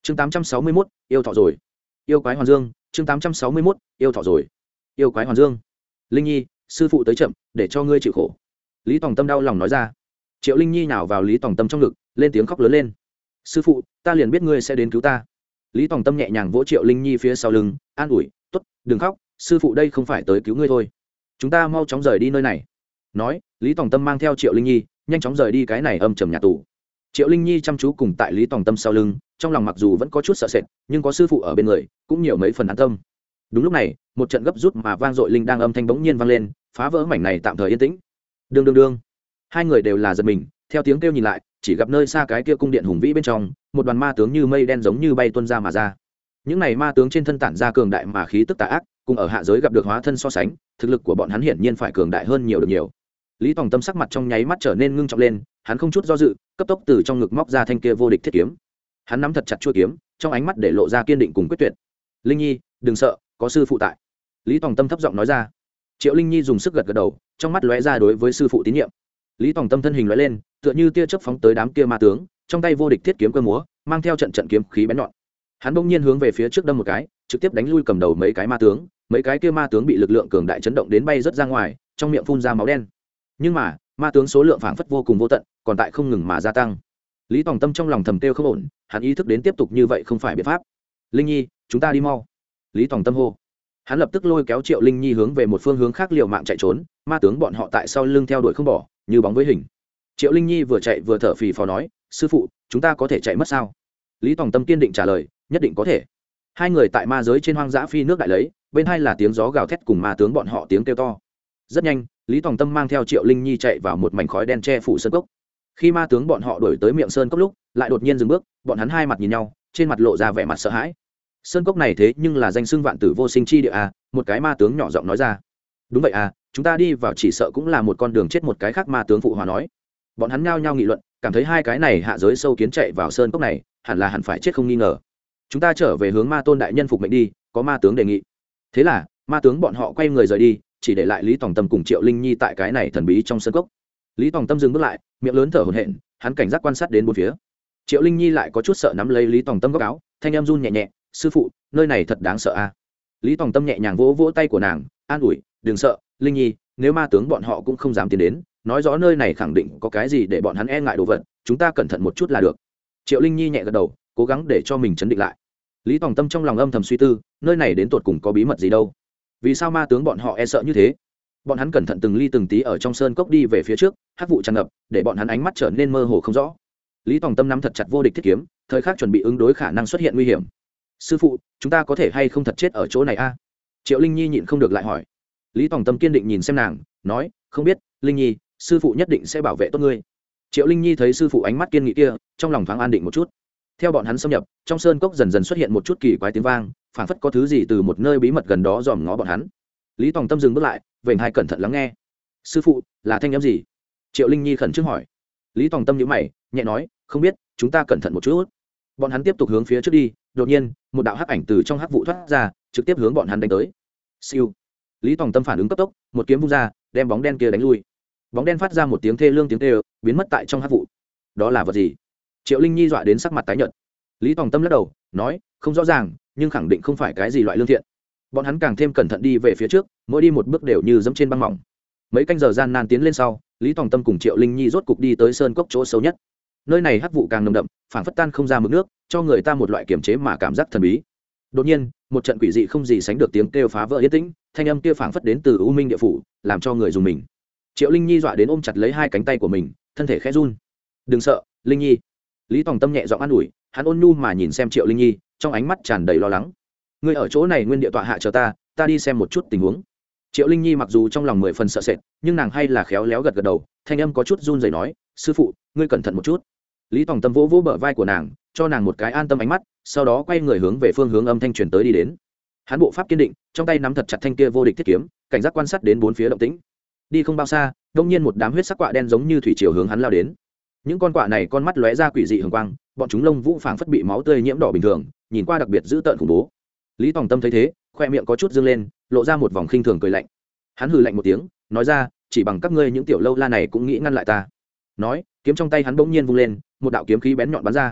chương 861, yêu thọ rồi. Yêu quái hoàn dương. chương 861, yêu thọ rồi. Yêu quái hoàn dương. Linh nhi, sư phụ tới chậm, để cho ngươi chịu khổ. Lý Tòng Tâm đau lòng nói ra. Triệu Linh nhi nào vào Lý Tòng Tâm trong ngực, lên tiếng khóc lớn lên. Sư phụ, ta liền biết ngươi sẽ đến cứu ta. Lý Tòng Tâm nhẹ nhàng vỗ Triệu Linh nhi phía sau lưng, an ủi, tốt, đừng khóc, sư phụ đây không phải tới cứu ngươi thôi, chúng ta mau chóng rời đi nơi này. Nói, Lý Tòng Tâm mang theo Triệu Linh nhi nhanh chóng rời đi cái này âm trầm nhà tù. Triệu Linh nhi chăm chú cùng tại Lý Tòng Tâm sau lưng, trong lòng mặc dù vẫn có chút sợ sệt, nhưng có sư phụ ở bên người cũng nhiều mấy phần an tâm. Đúng lúc này, một trận gấp rút mà vang dội linh đang âm thanh bỗng nhiên vang lên, phá vỡ mảnh này tạm thời yên tĩnh. Đương đương đương, hai người đều là giật mình, theo tiếng kêu nhìn lại, chỉ gặp nơi xa cái kia cung điện hùng vĩ bên trong, một đoàn ma tướng như mây đen giống như bay tuôn ra mà ra. Những này ma tướng trên thân tản ra cường đại mà khí tức tà ác, cùng ở hạ giới gặp được hóa thân so sánh, thực lực của bọn hắn hiển nhiên phải cường đại hơn nhiều được nhiều. Lý Tòng Tâm sắc mặt trong nháy mắt trở nên ngưng trọng lên, hắn không chút do dự, cấp tốc từ trong ngực móc ra thanh kia vô địch thiết kiếm. Hắn nắm thật chặt chuôi kiếm, trong ánh mắt để lộ ra kiên định cùng quyết tuyệt. Linh nhi, đừng sợ, có sư phụ tại. Lý Tòng Tâm thấp giọng nói ra. Triệu Linh nhi dùng sức gật gật đầu, trong mắt lóe ra đối với sư phụ tín nhiệm. Lý Tòng Tâm thân hình lóe lên, tựa như tia chớp phóng tới đám kia ma tướng, trong tay vô địch thiết kiếm cơ múa, mang theo trận trận kiếm khí bén nhọn. Hắn bỗng nhiên hướng về phía trước đâm một cái, trực tiếp đánh lui cầm đầu mấy cái ma tướng, mấy cái kia ma tướng bị lực lượng cường đại chấn động đến bay rất ra ngoài, trong miệng phun ra máu đen. Nhưng mà, ma tướng số lượng phảng phất vô cùng vô tận, còn tại không ngừng mà gia tăng. Lý Tòng Tâm trong lòng thầm kêu không ổn, hắn ý thức đến tiếp tục như vậy không phải biện pháp. Linh nhi, chúng ta đi mau. Lý Tòng Tâm hô. Hắn lập tức lôi kéo Triệu Linh nhi hướng về một phương hướng khác liều mạng chạy trốn, ma tướng bọn họ tại sau lưng theo đuổi không bỏ, như bóng với hình. Triệu Linh nhi vừa chạy vừa thở phì phò nói, sư phụ, chúng ta có thể chạy mất sao? Lý Tòng Tâm kiên định trả lời, nhất định có thể. Hai người tại ma giới trên hoang dã phi nước đại lấy, bên hai là tiếng gió gào thét cùng ma tướng bọn họ tiếng kêu to. Rất nhanh, Lý Tòng Tâm mang theo Triệu Linh nhi chạy vào một mảnh khói đen che phủ sơn cốc. Khi ma tướng bọn họ đuổi tới miệng sơn cốc lúc, lại đột nhiên dừng bước, bọn hắn hai mặt nhìn nhau, trên mặt lộ ra vẻ mặt sợ hãi. Sơn cốc này thế nhưng là danh xưng vạn tử vô sinh chi địa à? Một cái ma tướng nhỏ giọng nói ra. Đúng vậy à, chúng ta đi vào chỉ sợ cũng là một con đường chết. Một cái khác ma tướng phụ hòa nói. Bọn hắn nhao nhao nghị luận, cảm thấy hai cái này hạ giới sâu kiến chạy vào sơn cốc này, hẳn phải chết không nghi ngờ. Chúng ta trở về hướng ma tôn đại nhân phục mệnh đi, có ma tướng đề nghị. Thế là ma tướng bọn họ quay người rời đi, chỉ để lại Lý Tòng Tâm cùng Triệu Linh nhi tại cái này thần bí trong sơn cốc. Lý Tòng Tâm dừng bước lại, miệng lớn thở hổn hển, hắn cảnh giác quan sát đến bốn phía. Triệu Linh nhi lại có chút sợ, nắm lấy Lý Tòng Tâm góc áo, thanh em run nhẹ nhẹ, sư phụ, nơi này thật đáng sợ a. Lý Tòng Tâm nhẹ nhàng vỗ vỗ tay của nàng, an ủi, đừng sợ, Linh nhi, nếu ma tướng bọn họ cũng không dám tiến đến, nói rõ nơi này khẳng định có cái gì để bọn hắn e ngại đồ vật, chúng ta cẩn thận một chút là được. Triệu Linh nhi nhẹ gật đầu, cố gắng để cho mình chấn định lại. Lý Tòng Tâm trong lòng âm thầm suy tư, nơi này đến tột cùng có bí mật gì đâu? Vì sao ma tướng bọn họ e sợ như thế? Bọn hắn cẩn thận từng ly từng tí ở trong sơn cốc đi về phía trước, hắc vụ tràn ngập, để bọn hắn ánh mắt trở nên mơ hồ không rõ. Lý Tòng Tâm nắm thật chặt vô địch thiết kiếm, thời khắc chuẩn bị ứng đối khả năng xuất hiện nguy hiểm. Sư phụ, chúng ta có thể hay không thật chết ở chỗ này a? Triệu Linh nhi nhịn không được lại hỏi. Lý Tòng Tâm kiên định nhìn xem nàng, nói, không biết, Linh nhi, sư phụ nhất định sẽ bảo vệ tốt ngươi. Triệu Linh nhi thấy sư phụ ánh mắt kiên nghị kia, trong lòng thoáng an định một chút. Theo bọn hắn xâm nhập, trong sơn cốc dần dần xuất hiện một chút kỳ quái tiếng vang, phảng phất có thứ gì từ một nơi bí mật gần đó dòm ngó bọn hắn. Lý Tòng Tâm dừng bước lại, vểnh hai cẩn thận lắng nghe. Sư phụ, là thanh âm gì? Triệu Linh nhi khẩn trương hỏi. Lý Tòng Tâm nhíu mày, nhẹ nói, không biết, chúng ta cẩn thận một chút. Bọn hắn tiếp tục hướng phía trước đi, đột nhiên, một đạo hắc ảnh từ trong hắc vụ thoát ra, trực tiếp hướng bọn hắn đánh tới. Siêu. Lý Tòng Tâm phản ứng cấp tốc, một kiếm vung ra, đem bóng đen kia đánh lui. Bóng đen phát ra một tiếng thê lương tiếng kêu, biến mất tại trong hắc vụ. Đó là vật gì? Triệu Linh nhi dọa đến sắc mặt tái nhợt. Lý Tòng Tâm lắc đầu, nói, không rõ ràng, nhưng khẳng định không phải cái gì loại lương thiện. Bọn hắn càng thêm cẩn thận đi về phía trước, mỗi đi một bước đều như dẫm trên băng mỏng. Mấy canh giờ gian nan tiến lên sau, Lý Tòng Tâm cùng Triệu Linh nhi rốt cục đi tới sơn cốc chỗ sâu nhất. Nơi này hắc vụ càng nồng đậm, phảng phất tan không ra mực nước, cho người ta một loại kiềm chế mà cảm giác thần bí. Đột nhiên, một trận quỷ dị không gì sánh được tiếng kêu phá vỡ yên tĩnh, thanh âm kia phảng phất đến từ U Minh địa phủ, làm cho người dùng mình. Triệu Linh nhi dọa đến ôm chặt lấy hai cánh tay của mình, thân thể khẽ run. Đừng sợ, Linh nhi. Lý Tòng Tâm nhẹ giọng an ủi, hắn ôn nhu mà nhìn xem Triệu Linh nhi, trong ánh mắt tràn đầy lo lắng. Ngươi ở chỗ này nguyên địa tọa hạ chờ ta, ta đi xem một chút tình huống. Triệu Linh nhi mặc dù trong lòng 10 phần sợ sệt, nhưng nàng hay là khéo léo gật gật đầu, thanh âm có chút run rẩy nói, sư phụ, ngươi cẩn thận một chút. Lý Tòng Tâm vỗ vỗ bờ vai của nàng, cho nàng một cái an tâm ánh mắt, sau đó quay người hướng về phương hướng âm thanh truyền tới đi đến. Hắn bộ pháp kiên định, trong tay nắm thật chặt thanh kia vô địch thiết kiếm, cảnh giác quan sát đến bốn phía động tĩnh. Đi không bao xa, đột nhiên một đám huyết sắc quạ đen giống như thủy triều hướng hắn lao đến. Những con quạ này con mắt lóe ra quỷ dị hường quang, bọn chúng lông vũ phảng phất bị máu tươi nhiễm đỏ bình thường, nhìn qua đặc biệt dữ tợn khủng bố. Lý Tòng Tâm thấy thế, khoe miệng có chút dương lên, lộ ra một vòng khinh thường cười lạnh. Hắn hừ lạnh một tiếng, nói ra, chỉ bằng các ngươi những tiểu lâu la này cũng nghĩ ngăn lại ta. Nói, kiếm trong tay hắn bỗng nhiên vung lên, một đạo kiếm khí bén nhọn bắn ra.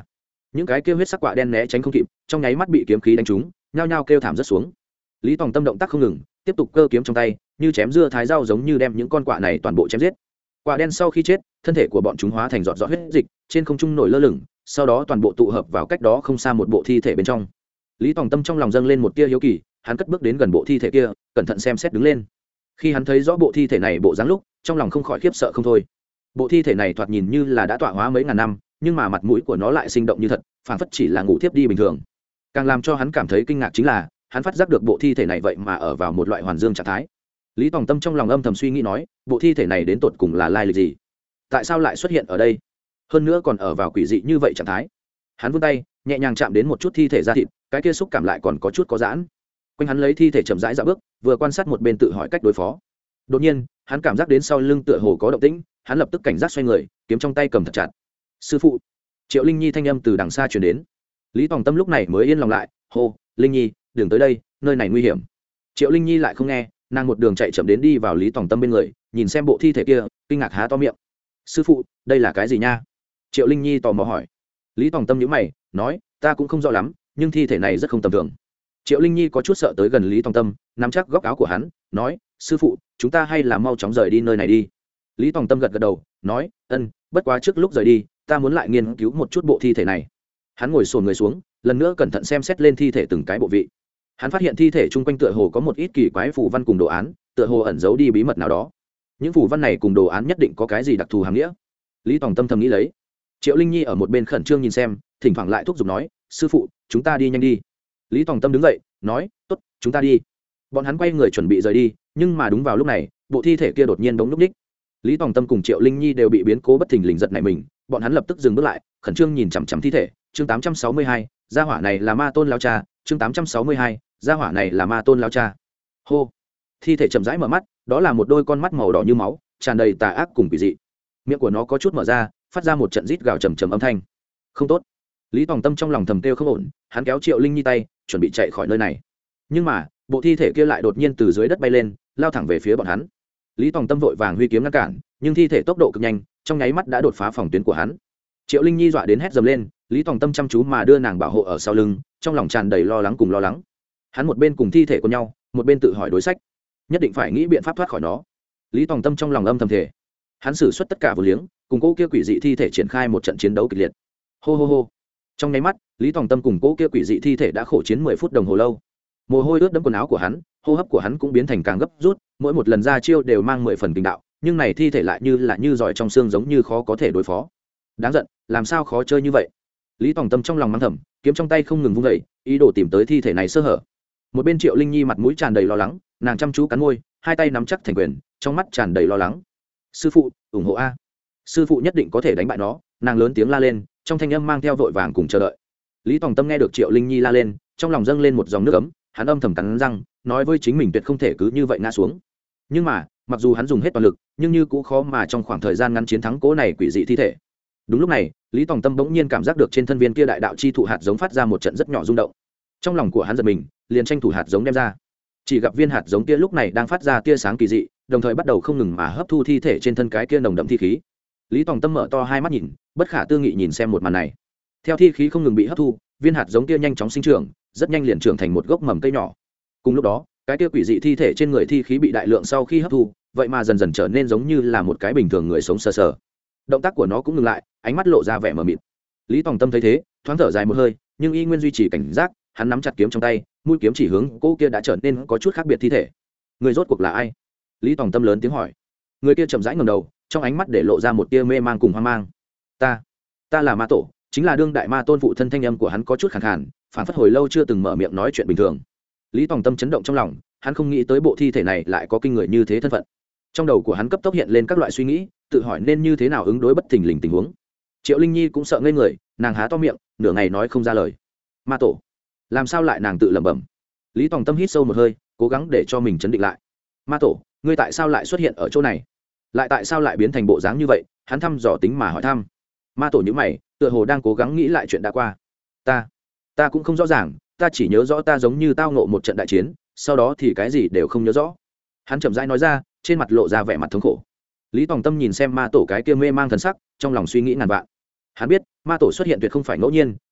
những cái kêu huyết sắc quạ đen né tránh không kịp, trong nháy mắt bị kiếm khí đánh trúng, nhao nhao kêu thảm rất xuống. Lý Tòng Tâm động tác không ngừng, tiếp tục cơ kiếm trong tay, như chém dưa thái rau giống như đem những con quạ này toàn bộ chém giết. Quạ đen sau khi chết, thân thể của bọn chúng hóa thành giọt giọt huyết dịch, trên không trung nổi lơ lửng, sau đó toàn bộ tụ hợp vào cách đó không xa một bộ thi thể bên trong. Lý Tòng Tâm trong lòng dâng lên một tia hiếu kỳ, hắn cất bước đến gần bộ thi thể kia, cẩn thận xem xét đứng lên. Khi hắn thấy rõ bộ thi thể này bộ dáng lúc, trong lòng không khỏi khiếp sợ không thôi. Bộ thi thể này thoạt nhìn như là đã tọa hóa mấy ngàn năm, nhưng mà mặt mũi của nó lại sinh động như thật, phảng phất chỉ là ngủ thiếp đi bình thường. Càng làm cho hắn cảm thấy kinh ngạc chính là, hắn phát giác được bộ thi thể này vậy mà ở vào một loại hoàn dương trạng thái. Lý Tòng Tâm trong lòng âm thầm suy nghĩ nói, bộ thi thể này đến tột cùng là lai lịch gì? Tại sao lại xuất hiện ở đây? Hơn nữa còn ở vào quỷ dị như vậy trạng thái. Hắn vươn tay, nhẹ nhàng chạm đến một chút thi thể da thịt, cái kia xúc cảm lại còn có chút có giãn. Quanh hắn lấy thi thể chậm rãi dạo bước, vừa quan sát một bên tự hỏi cách đối phó. Đột nhiên, hắn cảm giác đến sau lưng tựa hồ có động tĩnh, hắn lập tức cảnh giác xoay người, kiếm trong tay cầm thật chặt. Sư phụ! Triệu Linh Nhi thanh âm từ đằng xa truyền đến. Lý Tòng Tâm lúc này mới yên lòng lại, hô, Linh Nhi, đừng tới đây, nơi này nguy hiểm. Triệu Linh Nhi lại không nghe, nàng một đường chạy chậm đến đi vào Lý Tòng Tâm bên người, nhìn xem bộ thi thể kia, kinh ngạc há to miệng. Sư phụ, đây là cái gì nha? Triệu Linh Nhi tò mò hỏi. Lý Tòng Tâm nhíu mày, nói, ta cũng không rõ lắm, nhưng thi thể này rất không tầm thường. Triệu Linh Nhi có chút sợ tới gần Lý Tòng Tâm, nắm chắc góc áo của hắn, nói, sư phụ, chúng ta hay là mau chóng rời đi nơi này đi. Lý Tòng Tâm gật gật đầu, nói, ân, bất quá trước lúc rời đi, ta muốn lại nghiên cứu một chút bộ thi thể này. Hắn ngồi xổm người xuống, lần nữa cẩn thận xem xét lên thi thể từng cái bộ vị. Hắn phát hiện thi thể chung quanh tựa hồ có một ít kỳ quái phù văn cùng đồ án, tựa hồ ẩn giấu đi bí mật nào đó. Những phù văn này cùng đồ án nhất định có cái gì đặc thù hàm nghĩa. Lý Tòng Tâm thầm nghĩ lấy. Triệu Linh Nhi ở một bên khẩn trương nhìn xem, thỉnh thoảng lại thúc giục nói, sư phụ, chúng ta đi nhanh đi. Lý Tòng Tâm đứng dậy, nói, tốt, chúng ta đi. Bọn hắn quay người chuẩn bị rời đi, nhưng mà đúng vào lúc này, bộ thi thể kia đột nhiên bỗng núp ních. Lý Tòng Tâm cùng Triệu Linh Nhi đều bị biến cố bất thình lình giật nảy mình, bọn hắn lập tức dừng bước lại, khẩn trương nhìn chằm chằm thi thể. Chương 862, gia hỏa này là Ma Tôn lão cha. Chương 862, gia hỏa này là Ma Tôn lão cha. Hô. Thi thể chậm rãi mở mắt, đó là một đôi con mắt màu đỏ như máu, tràn đầy tà ác cùng quỷ dị. Miệng của nó có chút mở ra, phát ra một trận rít gào trầm trầm âm thanh. Không tốt. Lý Tòng Tâm trong lòng thầm kêu không ổn, hắn kéo Triệu Linh Nhi tay, chuẩn bị chạy khỏi nơi này. Nhưng mà, bộ thi thể kia lại đột nhiên từ dưới đất bay lên, lao thẳng về phía bọn hắn. Lý Tòng Tâm vội vàng huy kiếm ngăn cản, nhưng thi thể tốc độ cực nhanh, trong nháy mắt đã đột phá phòng tuyến của hắn. Triệu Linh Nhi dọa đến hét dầm lên, Lý Tòng Tâm chăm chú mà đưa nàng bảo hộ ở sau lưng, trong lòng tràn đầy lo lắng cùng lo lắng. Hắn một bên cùng thi thể của nhau, một bên tự hỏi đối sách, nhất định phải nghĩ biện pháp thoát khỏi nó. Lý Tòng Tâm trong lòng âm thầm thể, hắn sử xuất tất cả vũ liếng, cùng cô kia quỷ dị thi thể triển khai một trận chiến đấu kịch liệt. Hô hô hô. Trong nháy mắt, Lý Tòng Tâm cùng cô kia quỷ dị thi thể đã khổ chiến 10 phút đồng hồ lâu. Mồ hôi ướt đẫm quần áo của hắn, hô hấp của hắn cũng biến thành càng gấp rút, mỗi một lần ra chiêu đều mang 10 phần kinh đạo, nhưng này thi thể lại như là như giỏi trong xương giống như khó có thể đối phó. Đáng giận, làm sao khó chơi như vậy? Lý Tòng Tâm trong lòng mắng thầm, kiếm trong tay không ngừng vung dậy, ý đồ tìm tới thi thể này sơ hở. Một bên Triệu Linh Nhi mặt mũi tràn đầy lo lắng, nàng chăm chú cắn môi, hai tay nắm chắc thành quyền, trong mắt tràn đầy lo lắng. Sư phụ, ủng hộ a! Sư phụ nhất định có thể đánh bại nó, nàng lớn tiếng la lên, trong thanh âm mang theo vội vàng cùng chờ đợi. Lý Tòng Tâm nghe được Triệu Linh Nhi la lên, trong lòng dâng lên một dòng nước ấm, hắn âm thầm cắn răng, nói với chính mình tuyệt không thể cứ như vậy ngã xuống. Nhưng mà, mặc dù hắn dùng hết toàn lực, nhưng như cũng khó mà trong khoảng thời gian ngắn chiến thắng cố này quỷ dị thi thể. Đúng lúc này, Lý Tòng Tâm bỗng nhiên cảm giác được trên thân viên kia đại đạo chi thụ hạt giống phát ra một trận rất nhỏ rung động. Trong lòng của hắn giật mình, liền tranh thủ hạt giống đem ra. Chỉ gặp viên hạt giống kia lúc này đang phát ra tia sáng kỳ dị, đồng thời bắt đầu không ngừng mà hấp thu thi thể trên thân cái kia nồng đậm thi khí. Lý Tòng Tâm mở to hai mắt nhìn, bất khả tư nghị nhìn xem một màn này. Theo thi khí không ngừng bị hấp thu, viên hạt giống kia nhanh chóng sinh trưởng, rất nhanh liền trưởng thành một gốc mầm cây nhỏ. Cùng lúc đó, cái kia quỷ dị thi thể trên người thi khí bị đại lượng sau khi hấp thu, vậy mà dần dần trở nên giống như là một cái bình thường người sống sờ sờ. Động tác của nó cũng ngừng lại, ánh mắt lộ ra vẻ mờ mịt. Lý Tòng Tâm thấy thế, thoáng thở dài một hơi, nhưng y nguyên duy trì cảnh giác, hắn nắm chặt kiếm trong tay, mũi kiếm chỉ hướng cô kia đã trở nên có chút khác biệt thi thể. Người rốt cuộc là ai? Lý Tòng Tâm lớn tiếng hỏi. Người kia chậm rãi ngẩng đầu, trong ánh mắt để lộ ra một tia mê mang cùng hoang mang. Ta là Ma Tổ, chính là đương đại ma tôn phụ thân. Thanh âm của hắn có chút khàn khàn, phản phất hồi lâu chưa từng mở miệng nói chuyện bình thường. Lý Tòng Tâm chấn động trong lòng, hắn không nghĩ tới bộ thi thể này lại có kinh người như thế thân phận. Trong đầu của hắn cấp tốc hiện lên các loại suy nghĩ, tự hỏi nên như thế nào ứng đối bất thình lình tình huống. Triệu Linh Nhi cũng sợ ngây người, nàng há to miệng, nửa ngày nói không ra lời. Ma Tổ, làm sao lại? Nàng tự lẩm bẩm. Lý Tòng Tâm hít sâu một hơi, cố gắng để cho mình chấn định lại. Ma Tổ, ngươi tại sao lại xuất hiện ở chỗ này? Lại tại sao lại biến thành bộ dáng như vậy? Hắn thăm dò tính mà hỏi thăm. Ma Tổ nhíu mày, tựa hồ đang cố gắng nghĩ lại chuyện đã qua. Ta cũng không rõ ràng, ta chỉ nhớ rõ ta giống như tao ngộ một trận đại chiến, sau đó thì cái gì đều không nhớ rõ. Hắn chậm rãi nói ra, trên mặt lộ ra vẻ mặt thống khổ. Lý Tòng Tâm nhìn xem Ma Tổ cái kia mê mang thần sắc, trong lòng suy nghĩ ngàn vạn. Hắn biết, Ma Tổ xuất hiện tuyệt không phải ngẫu nhiên,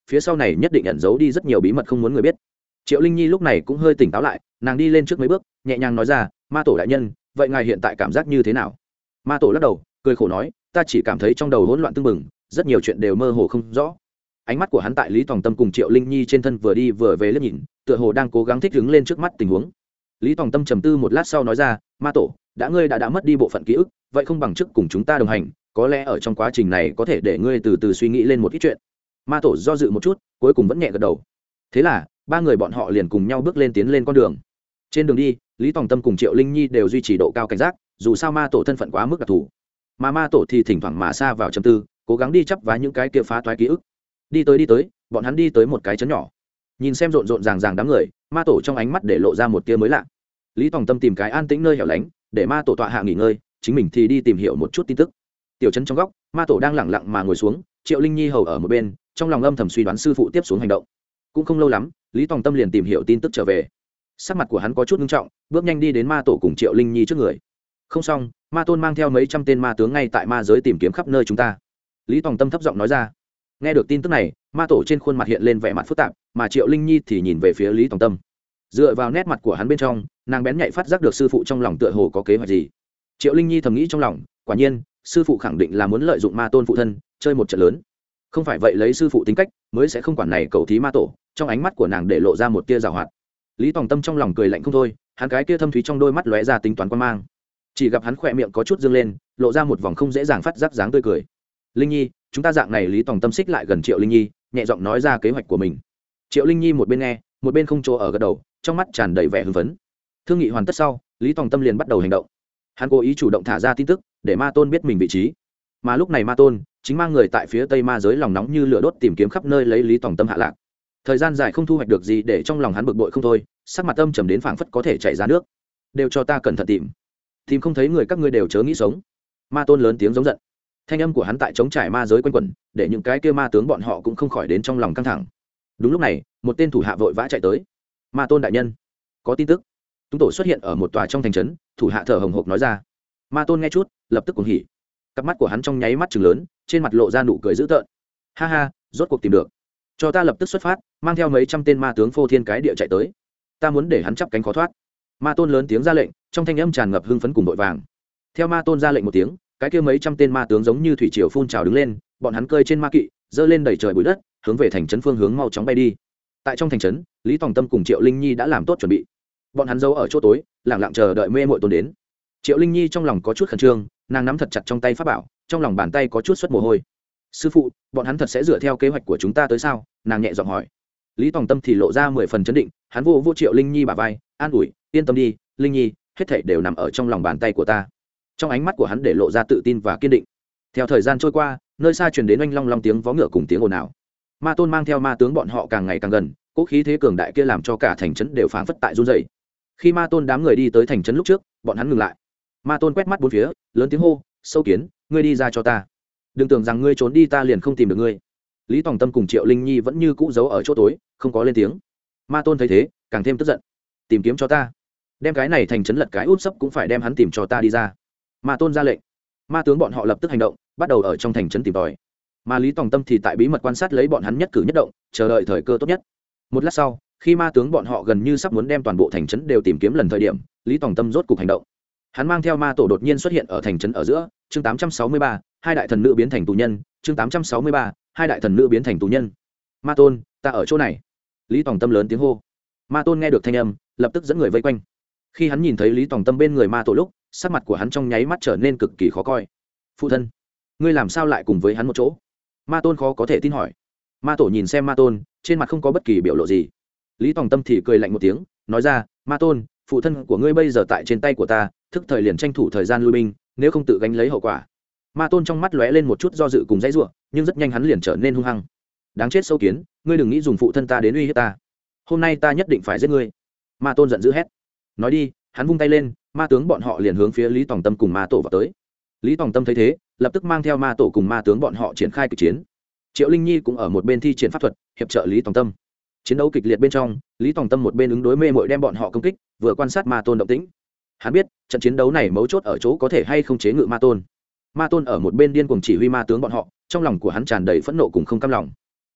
phía sau này nhất định ẩn giấu đi rất nhiều bí mật không muốn người biết. Triệu Linh Nhi lúc này cũng hơi tỉnh táo lại, nàng đi lên trước mấy bước, nhẹ nhàng nói ra, ma tổ đại nhân, vậy ngài hiện tại cảm giác như thế nào? Ma tổ lắc đầu, cười khổ nói, ta chỉ cảm thấy trong đầu hỗn loạn tưng bừng, rất nhiều chuyện đều mơ hồ không rõ. Ánh mắt của hắn tại Lý Tòng Tâm cùng Triệu Linh Nhi trên thân vừa đi vừa về liếc nhìn, tựa hồ đang cố gắng thích ứng lên trước mắt tình huống. Lý Tòng Tâm trầm tư một lát sau nói ra, ma tổ, ngươi đã mất đi bộ phận ký ức, vậy không bằng trước cùng chúng ta đồng hành, có lẽ ở trong quá trình này có thể để ngươi từ từ suy nghĩ lên một ít chuyện. Ma tổ do dự một chút, cuối cùng vẫn nhẹ gật đầu. Thế là ba người bọn họ liền cùng nhau bước lên tiến lên con đường. Trên đường đi, Lý Tòng Tâm cùng Triệu Linh Nhi đều duy trì độ cao cảnh giác, dù sao ma tổ thân phận quá mức đặc thù, mà ma tổ thì thỉnh thoảng mà xa vào trầm tư, cố gắng đi chắp vá những cái kia phá toái ký ức. Đi tới, bọn hắn đi tới một cái trấn nhỏ, nhìn xem rộn rộn ràng ràng đám người, ma tổ trong ánh mắt để lộ ra một tia mới lạ. Lý Tòng Tâm tìm cái an tĩnh nơi hẻo lánh, để ma tổ tọa hạ nghỉ ngơi, chính mình thì đi tìm hiểu một chút tin tức. Tiểu trấn trong góc, ma tổ đang lẳng lặng mà ngồi xuống, Triệu Linh Nhi hầu ở một bên, trong lòng âm thầm suy đoán sư phụ tiếp xuống hành động. Cũng không lâu lắm, Lý Tòng Tâm liền tìm hiểu tin tức trở về. Sắc mặt của hắn có chút nghiêm trọng, bước nhanh đi đến ma tổ cùng Triệu Linh Nhi trước người. Không xong, ma tôn mang theo mấy trăm tên ma tướng ngay tại ma giới tìm kiếm khắp nơi chúng ta. Lý Tòng Tâm thấp giọng nói ra. Nghe được tin tức này, ma tổ trên khuôn mặt hiện lên vẻ mặt phức tạp, mà Triệu Linh Nhi thì nhìn về phía Lý Tòng Tâm. Dựa vào nét mặt của hắn bên trong, nàng bén nhạy phát giác được sư phụ trong lòng tựa hồ có kế hoạch gì. Triệu Linh Nhi thầm nghĩ trong lòng, quả nhiên, sư phụ khẳng định là muốn lợi dụng ma tôn phụ thân, chơi một trận lớn. Không phải vậy lấy sư phụ tính cách, mới sẽ không quản này cầu thí ma tổ. Trong ánh mắt của nàng để lộ ra một tia giảo hoạt. Lý Tòng Tâm trong lòng cười lạnh không thôi, hắn cái kia thâm thúy trong đôi mắt lóe ra tính toán quan mang. Chỉ gặp hắn khỏe miệng có chút dương lên, lộ ra một vòng không dễ dàng phát giác dáng tươi cười. Linh Nhi, chúng ta dạng này. Lý Tòng Tâm xích lại gần Triệu Linh Nhi, nhẹ giọng nói ra kế hoạch của mình. Triệu Linh Nhi một bên nghe, một bên không chỗ ở gật đầu, trong mắt tràn đầy vẻ hưng phấn. Thương nghị hoàn tất sau, Lý Tòng Tâm liền bắt đầu hành động. Hắn cố ý chủ động thả ra tin tức, để ma tôn biết mình vị trí. Mà lúc này ma tôn chính mang người tại phía tây ma giới lòng nóng như lửa đốt tìm kiếm khắp nơi lấy Lý Tòng Tâm hạ lạc. Thời gian dài không thu hoạch được gì, để trong lòng hắn bực bội không thôi, sắc mặt âm trầm đến phảng phất có thể chảy ra nước. Đều cho ta cẩn thận tìm không thấy người các ngươi đều chớ nghĩ sống. Ma tôn lớn tiếng giống giận, thanh âm của hắn tại chống trải ma giới quanh quẩn, để những cái kia ma tướng bọn họ cũng không khỏi đến trong lòng căng thẳng. Đúng lúc này, một tên thủ hạ vội vã chạy tới. Ma tôn đại nhân, có tin tức. Tung tổ xuất hiện ở một tòa trong thành trấn, thủ hạ thở hồng hộc nói ra. Ma tôn nghe chút, lập tức cuồng hỉ. Cặp mắt của hắn trong nháy mắt trừng lớn, trên mặt lộ ra nụ cười dữ tợn. Ha ha, rốt cuộc tìm được. Cho ta lập tức xuất phát, mang theo mấy trăm tên ma tướng phô thiên cái địa chạy tới. Ta muốn để hắn chắp cánh khó thoát. Ma tôn lớn tiếng ra lệnh, trong thanh âm tràn ngập hưng phấn cùng vội vàng. Theo ma tôn ra lệnh một tiếng, cái kia mấy trăm tên ma tướng giống như thủy triều phun trào đứng lên, bọn hắn cơi trên ma kỵ, dơ lên đầy trời bụi đất, hướng về thành trấn phương hướng mau chóng bay đi. Tại trong thành trấn, Lý Tòng Tâm cùng Triệu Linh Nhi đã làm tốt chuẩn bị. Bọn hắn giấu ở chỗ tối, lặng lặng chờ đợi mê muội tôn đến. Triệu Linh Nhi trong lòng có chút khẩn trương, nàng nắm thật chặt trong tay pháp bảo, trong lòng bàn tay có chút xuất mồ hôi. Sư phụ, bọn hắn thật sẽ dựa theo kế hoạch của chúng ta tới sao? Nàng nhẹ giọng hỏi. Lý Tòng Tâm thì lộ ra 10 phần chấn định, hắn vô Triệu Linh Nhi bả vai, an ủi, yên tâm đi, Linh Nhi, hết thảy đều nằm ở trong lòng bàn tay của ta. Trong ánh mắt của hắn để lộ ra tự tin và kiên định. Theo thời gian trôi qua, nơi xa truyền đến oanh long long tiếng vó ngựa cùng tiếng ồn ào. Ma tôn mang theo ma tướng bọn họ càng ngày càng gần, cỗ khí thế cường đại kia làm cho cả thành trấn đều phảng phất tại run rẩy. Khi ma tôn đám người đi tới thành trấn lúc trước, bọn hắn ngừng lại. Ma tôn quét mắt bốn phía, lớn tiếng hô, sâu kiến, ngươi đi ra cho ta. Đừng tưởng rằng ngươi trốn đi ta liền không tìm được ngươi. Lý Tòng Tâm cùng Triệu Linh Nhi vẫn như cũ giấu ở chỗ tối, không có lên tiếng. Ma tôn thấy thế, càng thêm tức giận. Tìm kiếm cho ta, đem cái này thành trấn lật cái út sấp cũng phải đem hắn tìm cho ta đi ra. Ma tôn ra lệnh. Ma tướng bọn họ lập tức hành động, bắt đầu ở trong thành trấn tìm tòi. Mà Lý Tòng Tâm thì tại bí mật quan sát lấy bọn hắn nhất cử nhất động, chờ đợi thời cơ tốt nhất. Một lát sau, khi ma tướng bọn họ gần như sắp muốn đem toàn bộ thành trấn đều tìm kiếm lần thời điểm, Lý Tòng Tâm rốt cục hành động. Hắn mang theo ma tổ đột nhiên xuất hiện ở thành trấn ở giữa. Chương 863, hai đại thần nữ biến thành tù nhân. Chương 863, hai đại thần nữ biến thành tù nhân. Ma tôn, ta ở chỗ này. Lý Tòng Tâm lớn tiếng hô. Ma tôn nghe được thanh âm, lập tức dẫn người vây quanh. Khi hắn nhìn thấy Lý Tòng Tâm bên người ma tổ lúc, sắc mặt của hắn trong nháy mắt trở nên cực kỳ khó coi. Phụ thân, ngươi làm sao lại cùng với hắn một chỗ? Ma tôn khó có thể tin hỏi. Ma tổ nhìn xem ma tôn, trên mặt không có bất kỳ biểu lộ gì. Lý Tòng Tâm thì cười lạnh một tiếng, nói ra, ma tôn, phụ thân của ngươi bây giờ tại trên tay của ta, thức thời liền tranh thủ thời gian lui binh, nếu không tự gánh lấy hậu quả. Ma tôn trong mắt lóe lên một chút do dự cùng dãy rủa, nhưng rất nhanh hắn liền trở nên hung hăng. Đáng chết sâu kiến, ngươi đừng nghĩ dùng phụ thân ta đến uy hiếp ta. Hôm nay ta nhất định phải giết ngươi. Ma tôn giận dữ hét. Nói đi, hắn vung tay lên, ma tướng bọn họ liền hướng phía Lý Tòng Tâm cùng ma tổ vào tới. Lý Tòng Tâm thấy thế, lập tức mang theo ma tổ cùng ma tướng bọn họ triển khai kịch chiến. Triệu Linh Nhi cũng ở một bên thi triển pháp thuật, hiệp trợ Lý Tòng Tâm. Chiến đấu kịch liệt bên trong, Lý Tòng Tâm một bên ứng đối mê mội đem bọn họ công kích, vừa quan sát ma tôn động tĩnh. Hắn biết, trận chiến đấu này mấu chốt ở chỗ có thể hay không chế ngự ma tôn. Ma tôn ở một bên điên cuồng chỉ huy ma tướng bọn họ, trong lòng của hắn tràn đầy phẫn nộ cùng không cam lòng.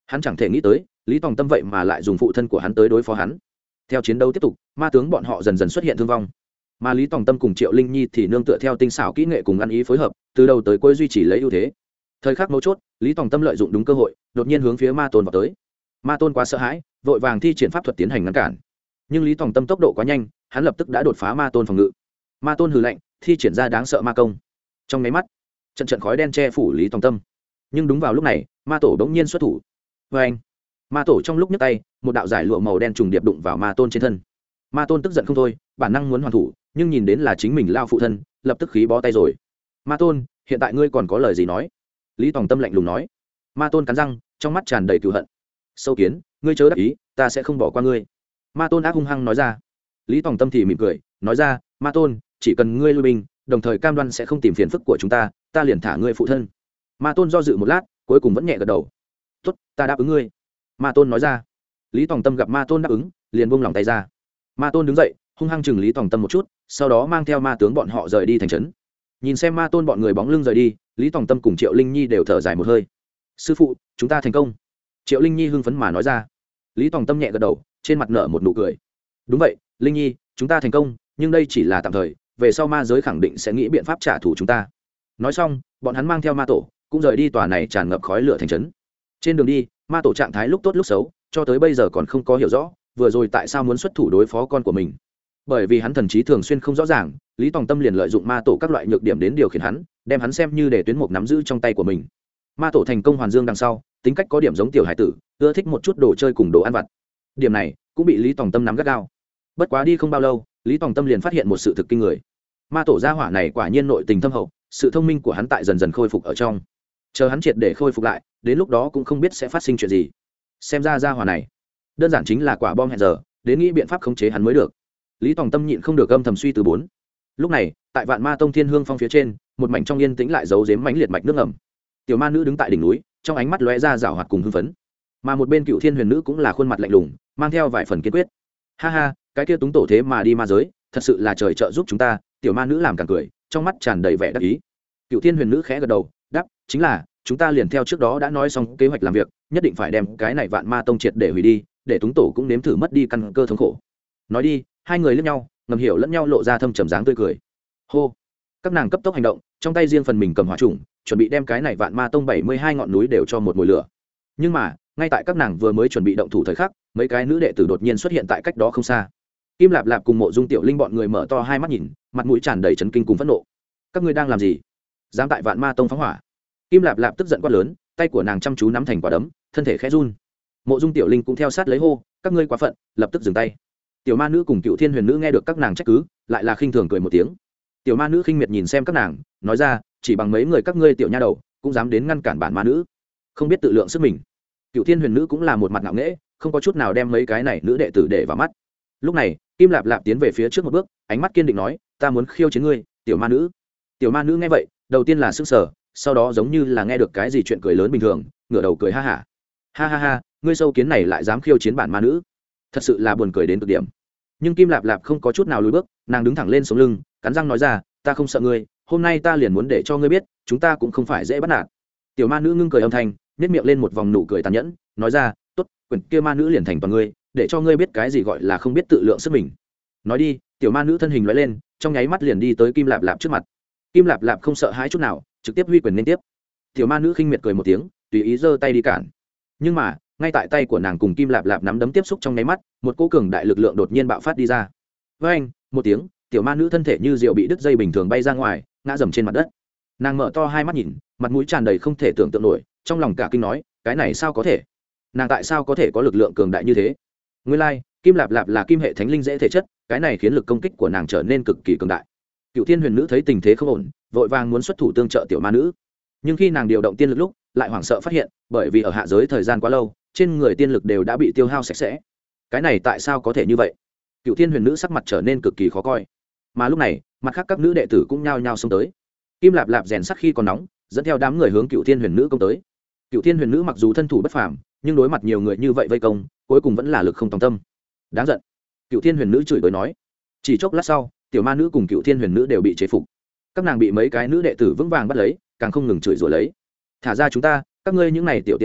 hắn chẳng thể nghĩ tới lý tòng tâm vậy mà lại dùng phụ thân của hắn tới đối phó hắn. Theo chiến đấu tiếp tục, ma tướng bọn họ dần dần xuất hiện thương vong, mà lý tòng tâm cùng triệu linh nhi thì nương tựa theo tinh xảo kỹ nghệ cùng ăn ý phối hợp, từ đầu tới cuối duy trì lấy ưu thế. Thời khắc mấu chốt, lý tòng tâm lợi dụng đúng cơ hội, đột nhiên hướng phía ma tôn vào tới. Ma tôn quá sợ hãi, vội vàng thi triển pháp thuật tiến hành ngăn cản, nhưng lý tòng tâm tốc độ quá nhanh, hắn lập tức đã đột phá ma tôn phòng ngự. Ma tôn hừ lạnh, thi triển ra đáng sợ ma công. Trong nháy mắt, trận trận khói đen che phủ lý tòng tâm. Nhưng đúng vào lúc này, ma tổ bỗng nhiên xuất thủ. Vê anh, ma tổ trong lúc nhấc tay, một đạo giải lụa màu đen trùng điệp đụng vào ma tôn trên thân. Ma tôn tức giận không thôi, bản năng muốn hoàn thủ, nhưng nhìn đến là chính mình lao phụ thân, lập tức khí bó tay rồi. Ma tôn, hiện tại ngươi còn có lời gì nói? Lý tòng tâm lạnh lùng nói. Ma tôn cắn răng, trong mắt tràn đầy cừu hận. Sâu kiến, ngươi chớ đắc ý, ta sẽ không bỏ qua ngươi. Ma tôn ác hung hăng nói ra. Lý tòng tâm thì mỉm cười, nói ra, ma tôn, chỉ cần ngươi lui binh, đồng thời cam đoan sẽ không tìm phiền phức của chúng ta liền thả ngươi phụ thân. Ma tôn do dự một lát, cuối cùng vẫn nhẹ gật đầu. Tốt, ta đáp ứng ngươi. Ma tôn nói ra. Lý tòng tâm gặp ma tôn đáp ứng, liền buông lòng tay ra. Ma tôn đứng dậy, hung hăng chừng Lý tòng tâm một chút, sau đó mang theo ma tướng bọn họ rời đi thành trấn. Nhìn xem ma tôn bọn người bóng lưng rời đi, Lý tòng tâm cùng triệu linh nhi đều thở dài một hơi. Sư phụ, chúng ta thành công. Triệu linh nhi hưng phấn mà nói ra. Lý tòng tâm nhẹ gật đầu, trên mặt nở một nụ cười. Đúng vậy, linh nhi, chúng ta thành công, nhưng đây chỉ là tạm thời, về sau ma giới khẳng định sẽ nghĩ biện pháp trả thù chúng ta. Nói xong, bọn hắn mang theo ma tổ cũng rời đi tòa này tràn ngập khói lửa thành trấn. Trên đường đi, ma tổ trạng thái lúc tốt lúc xấu, cho tới bây giờ còn không có hiểu rõ vừa rồi tại sao muốn xuất thủ đối phó con của mình. Bởi vì hắn thần trí thường xuyên không rõ ràng, Lý tòng tâm liền lợi dụng ma tổ các loại nhược điểm đến điều khiển hắn, đem hắn xem như để tuyến mục nắm giữ trong tay của mình. Ma tổ thành công hoàn dương đằng sau, tính cách có điểm giống tiểu hải tử, ưa thích một chút đồ chơi cùng đồ ăn vặt. Điểm này cũng bị Lý tòng tâm nắm gắt gao. Bất quá đi không bao lâu, Lý tòng tâm liền phát hiện một sự thực kinh người. Ma tổ gia hỏa này quả nhiên nội tình thâm hậu, sự thông minh của hắn tại dần dần khôi phục ở trong. Chờ hắn triệt để khôi phục lại, đến lúc đó cũng không biết sẽ phát sinh chuyện gì. Xem ra gia hỏa này đơn giản chính là quả bom hẹn giờ, đến nghĩ biện pháp khống chế hắn mới được. Lý tòng tâm nhịn không được âm thầm suy từ bốn. Lúc này, tại Vạn Ma Tông Thiên Hương Phong phía trên, một mảnh trong yên tĩnh lại giấu giếm mãnh liệt mạch nước ngầm. Tiểu ma nữ đứng tại đỉnh núi, trong ánh mắt lóe ra rảo hoạt cùng hưng phấn. Mà một bên Cựu Thiên Huyền nữ cũng là khuôn mặt lạnh lùng, mang theo vài phần kiên quyết. Ha ha, cái kia túng tổ thế mà đi ma giới, thật sự là trời trợ giúp chúng ta. Tiểu ma nữ làm càng cười, trong mắt tràn đầy vẻ đắc ý. Cựu Thiên Huyền nữ khẽ gật đầu, đáp, chính là chúng ta liền theo trước đó đã nói xong kế hoạch làm việc, nhất định phải đem cái này Vạn Ma Tông triệt để hủy đi, để túng tổ cũng nếm thử mất đi căn cơ thống khổ. Nói đi, hai người liếc nhau, ngầm hiểu lẫn nhau lộ ra thâm trầm dáng tươi cười. Hô, các nàng cấp tốc hành động, trong tay riêng phần mình cầm hỏa trùng, chuẩn bị đem cái này Vạn Ma Tông 72 ngọn núi đều cho một mùi lửa. Nhưng mà ngay tại các nàng vừa mới chuẩn bị động thủ thời khắc, mấy cái nữ đệ tử đột nhiên xuất hiện tại cách đó không xa. Kim Lạp Lạp cùng Mộ Dung Tiểu Linh bọn người mở to hai mắt nhìn, mặt mũi tràn đầy chấn kinh cùng phẫn nộ. Các ngươi đang làm gì? Dám tại Vạn Ma Tông phóng hỏa? Kim Lạp Lạp tức giận quát lớn, tay của nàng chăm chú nắm thành quả đấm, thân thể khẽ run. Mộ Dung Tiểu Linh cũng theo sát lấy hô, các ngươi quá phận, lập tức dừng tay. Tiểu ma nữ cùng Cựu Thiên Huyền nữ nghe được các nàng trách cứ, lại là khinh thường cười một tiếng. Tiểu ma nữ khinh miệt nhìn xem các nàng, nói ra, chỉ bằng mấy người các ngươi tiểu nha đầu, cũng dám đến ngăn cản bản ma nữ, không biết tự lượng sức mình. Cựu Thiên Huyền nữ cũng là một mặt ngạo nghễ, không có chút nào đem mấy cái này nữ đệ tử để vào mắt. Lúc này, Kim Lạp Lạp tiến về phía trước một bước, ánh mắt kiên định nói, ta muốn khiêu chiến ngươi, tiểu ma nữ. Tiểu ma nữ nghe vậy, đầu tiên là sững sờ, sau đó giống như là nghe được cái gì chuyện cười lớn bình thường, ngửa đầu cười ha hả. Ha ha ha, ngươi sâu kiến này lại dám khiêu chiến bản ma nữ, thật sự là buồn cười đến cực điểm. Nhưng Kim Lạp Lạp không có chút nào lùi bước, nàng đứng thẳng lên sống lưng, cắn răng nói ra, ta không sợ ngươi, hôm nay ta liền muốn để cho ngươi biết, chúng ta cũng không phải dễ bắt nạt. Tiểu ma nữ ngưng cười âm thanh, nhếch miệng lên một vòng nụ cười tàn nhẫn, nói ra, tốt, quyển kia ma nữ liền thành toàn ngươi, để cho ngươi biết cái gì gọi là không biết tự lượng sức mình. Nói đi, tiểu ma nữ thân hình lóe lên, trong nháy mắt liền đi tới Kim Lạp Lạp trước mặt. Kim Lạp Lạp không sợ hãi chút nào, trực tiếp huy quyền liên tiếp. Tiểu ma nữ khinh miệt cười một tiếng, tùy ý giơ tay đi cản. Nhưng mà ngay tại tay của nàng cùng Kim Lạp Lạp nắm đấm tiếp xúc trong nháy mắt, một cỗ cường đại lực lượng đột nhiên bạo phát đi ra. Với anh một tiếng, tiểu ma nữ thân thể như diều bị đứt dây bình thường bay ra ngoài, ngã dầm trên mặt đất. Nàng mở to hai mắt nhìn, mặt mũi tràn đầy không thể tưởng tượng nổi, trong lòng cả kinh nói, cái này sao có thể? Nàng tại sao có thể có lực lượng cường đại như thế? Nguyên lai, Kim Lạp Lạp là kim hệ thánh linh dễ thể chất, cái này khiến lực công kích của nàng trở nên cực kỳ cường đại. Cựu Thiên Huyền nữ thấy tình thế không ổn, vội vàng muốn xuất thủ tương trợ tiểu ma nữ. Nhưng khi nàng điều động tiên lực lúc, lại hoảng sợ phát hiện, bởi vì ở hạ giới thời gian quá lâu, trên người tiên lực đều đã bị tiêu hao sạch sẽ. Cái này tại sao có thể như vậy? Cựu Thiên Huyền nữ sắc mặt trở nên cực kỳ khó coi. Mà lúc này, mặt khác các nữ đệ tử cũng nhao nhao xông tới. Kim Lạp Lạp rèn sắc khi còn nóng, dẫn theo đám người hướng Cựu Thiên Huyền nữ công tới. Cựu Thiên Huyền nữ mặc dù thân thủ bất phàm, nhưng đối mặt nhiều người như vậy vây công, cuối cùng vẫn là lực không tòng tâm. Đáng giận. Cựu Thiên Huyền nữ chửi bới nói. Chỉ chốc lát sau, tiểu ma nữ cùng Cựu Thiên Huyền nữ đều bị chế phục. Các nàng bị mấy cái nữ đệ tử vững vàng bắt lấy, càng không ngừng chửi rủa lấy. Thả ra chúng ta, các ngươi những này tiểu tiện nhân,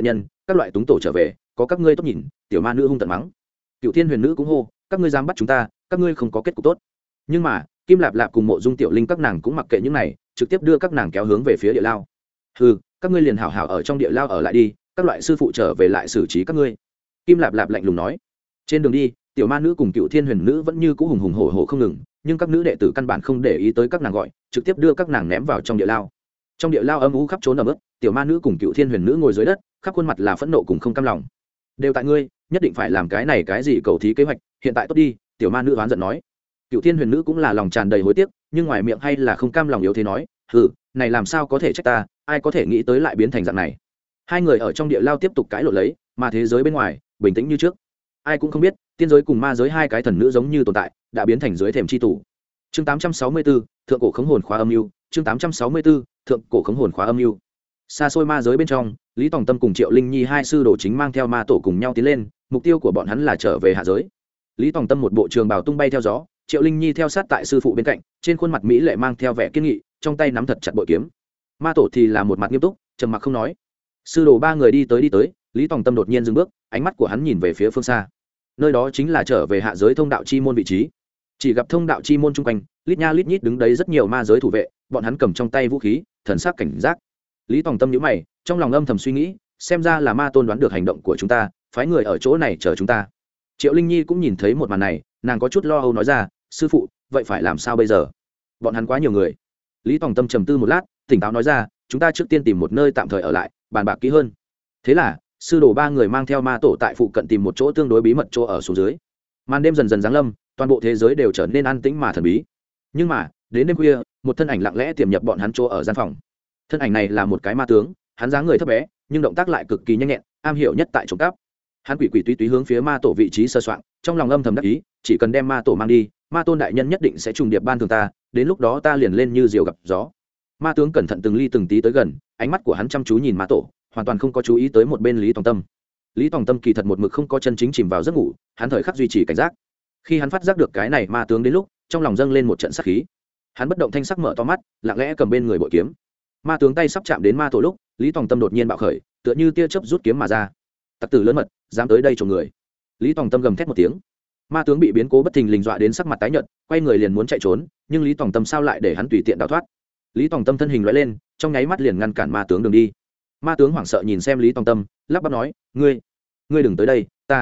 các loại túng tổ trở về, có các ngươi tốt nhìn. Tiểu ma nữ hung tận mắng. Cựu thiên huyền nữ cũng hô, các ngươi dám bắt chúng ta, các ngươi không có kết cục tốt. Nhưng mà Kim Lạp Lạp cùng Mộ Dung Tiểu Linh các nàng cũng mặc kệ những này, trực tiếp đưa các nàng kéo hướng về phía địa lao. Hừ, các ngươi liền hảo hảo ở trong địa lao ở lại đi, các loại sư phụ trở về lại xử trí các ngươi. Kim Lạp Lạp lạnh lùng nói. Trên đường đi, tiểu ma nữ cùng Cựu thiên huyền nữ vẫn như cũ hùng hùng hổ hổ không ngừng, nhưng các nữ đệ tử căn bản không để ý tới các nàng gọi, trực tiếp đưa các nàng ném vào trong địa lao. Trong địa lao âm u khắp trốn ở mức, tiểu ma nữ cùng Cựu thiên huyền nữ ngồi dưới đất, khắp khuôn mặt là phẫn nộ cùng không cam lòng. Đều tại ngươi, nhất định phải làm cái này cái gì cầu thí kế hoạch, hiện tại tốt đi. Tiểu ma nữ oán giận nói. Cựu thiên huyền nữ cũng là lòng tràn đầy hối tiếc, nhưng ngoài miệng hay là không cam lòng yếu thế nói, hừ, này làm sao có thể trách ta, ai có thể nghĩ tới lại biến thành dạng này. Hai người ở trong địa lao tiếp tục cãi lộn lấy, mà thế giới bên ngoài bình tĩnh như trước. Ai cũng không biết tiên giới cùng ma giới hai cái thần nữ giống như tồn tại đã biến thành dưới thềm chi tủ. Chương 864, thượng cổ khống hồn khóa âm lưu. Chương 864, thượng cổ khống hồn khóa âm lưu. Xa xôi ma giới bên trong, Lý Tòng Tâm cùng Triệu Linh Nhi hai sư đồ chính mang theo ma tổ cùng nhau tiến lên, mục tiêu của bọn hắn là trở về hạ giới. Lý Tòng Tâm một bộ trường bào tung bay theo gió, Triệu Linh Nhi theo sát tại sư phụ bên cạnh, trên khuôn mặt mỹ lệ mang theo vẻ kiên nghị, trong tay nắm thật chặt bội kiếm. Ma tổ thì là một mặt nghiêm túc, trầm mặc không nói. Sư đồ ba người đi tới, Lý Tòng Tâm đột nhiên dừng bước, ánh mắt của hắn nhìn về phía phương xa. Nơi đó chính là trở về hạ giới thông đạo chi môn vị trí. Chỉ gặp thông đạo chi môn chung quanh, lít nha lít nhít đứng đấy rất nhiều ma giới thủ vệ, bọn hắn cầm trong tay vũ khí, thần sắc cảnh giác. Lý Tòng Tâm nhíu mày, trong lòng âm thầm suy nghĩ, xem ra là ma tôn đoán được hành động của chúng ta, phái người ở chỗ này chờ chúng ta. Triệu Linh Nhi cũng nhìn thấy một màn này, nàng có chút lo âu nói ra, sư phụ, vậy phải làm sao bây giờ? Bọn hắn quá nhiều người. Lý Tòng Tâm trầm tư một lát, tỉnh táo nói ra, chúng ta trước tiên tìm một nơi tạm thời ở lại, bàn bạc kỹ hơn. Thế là sư đồ ba người mang theo ma tổ tại phụ cận tìm một chỗ tương đối bí mật chỗ ở xuống dưới. Màn đêm dần dần giáng lâm, toàn bộ thế giới đều trở nên an tĩnh mà thần bí. Nhưng mà đến đêm khuya, một thân ảnh lặng lẽ tiềm nhập bọn hắn chỗ ở gian phòng. Thân ảnh này là một cái ma tướng, hắn dáng người thấp bé nhưng động tác lại cực kỳ nhanh nhẹn, am hiểu nhất tại trộm cắp. Hắn quỷ quỷ túy túy hướng phía ma tổ vị trí sơ soạn, trong lòng âm thầm đắc ý, chỉ cần đem ma tổ mang đi, ma tôn đại nhân nhất định sẽ trùng điệp ban thường ta, đến lúc đó ta liền lên như diều gặp gió. Ma tướng cẩn thận từng ly từng tí tới gần, ánh mắt của hắn chăm chú nhìn ma tổ, hoàn toàn không có chú ý tới một bên Lý Tòng Tâm. Lý Tòng Tâm kỳ thật một mực không có chân chính chìm vào giấc ngủ, hắn thời khắc duy trì cảnh giác. Khi hắn phát giác được cái này ma tướng đến lúc, trong lòng dâng lên một trận sát khí. Hắn bất động thanh sắc mở to mắt, lặng lẽ cầm bên người bội kiếm. Ma tướng tay sắp chạm đến ma tổ lúc, Lý Tòng Tâm đột nhiên bạo khởi, tựa như tia chớp rút kiếm mà ra. Tặc tử lớn mật, dám tới đây trộm người. Lý Tòng Tâm gầm thét một tiếng. Ma tướng bị biến cố bất thình lình dọa đến sắc mặt tái nhợt, quay người liền muốn chạy trốn, nhưng Lý Tòng Tâm sao lại để hắn tùy tiện đào thoát. Lý Tòng Tâm thân hình lóe lên, trong nháy mắt liền ngăn cản ma tướng đường đi. Ma tướng hoảng sợ nhìn xem Lý Tòng Tâm, lắp bắp nói, ngươi đừng tới đây,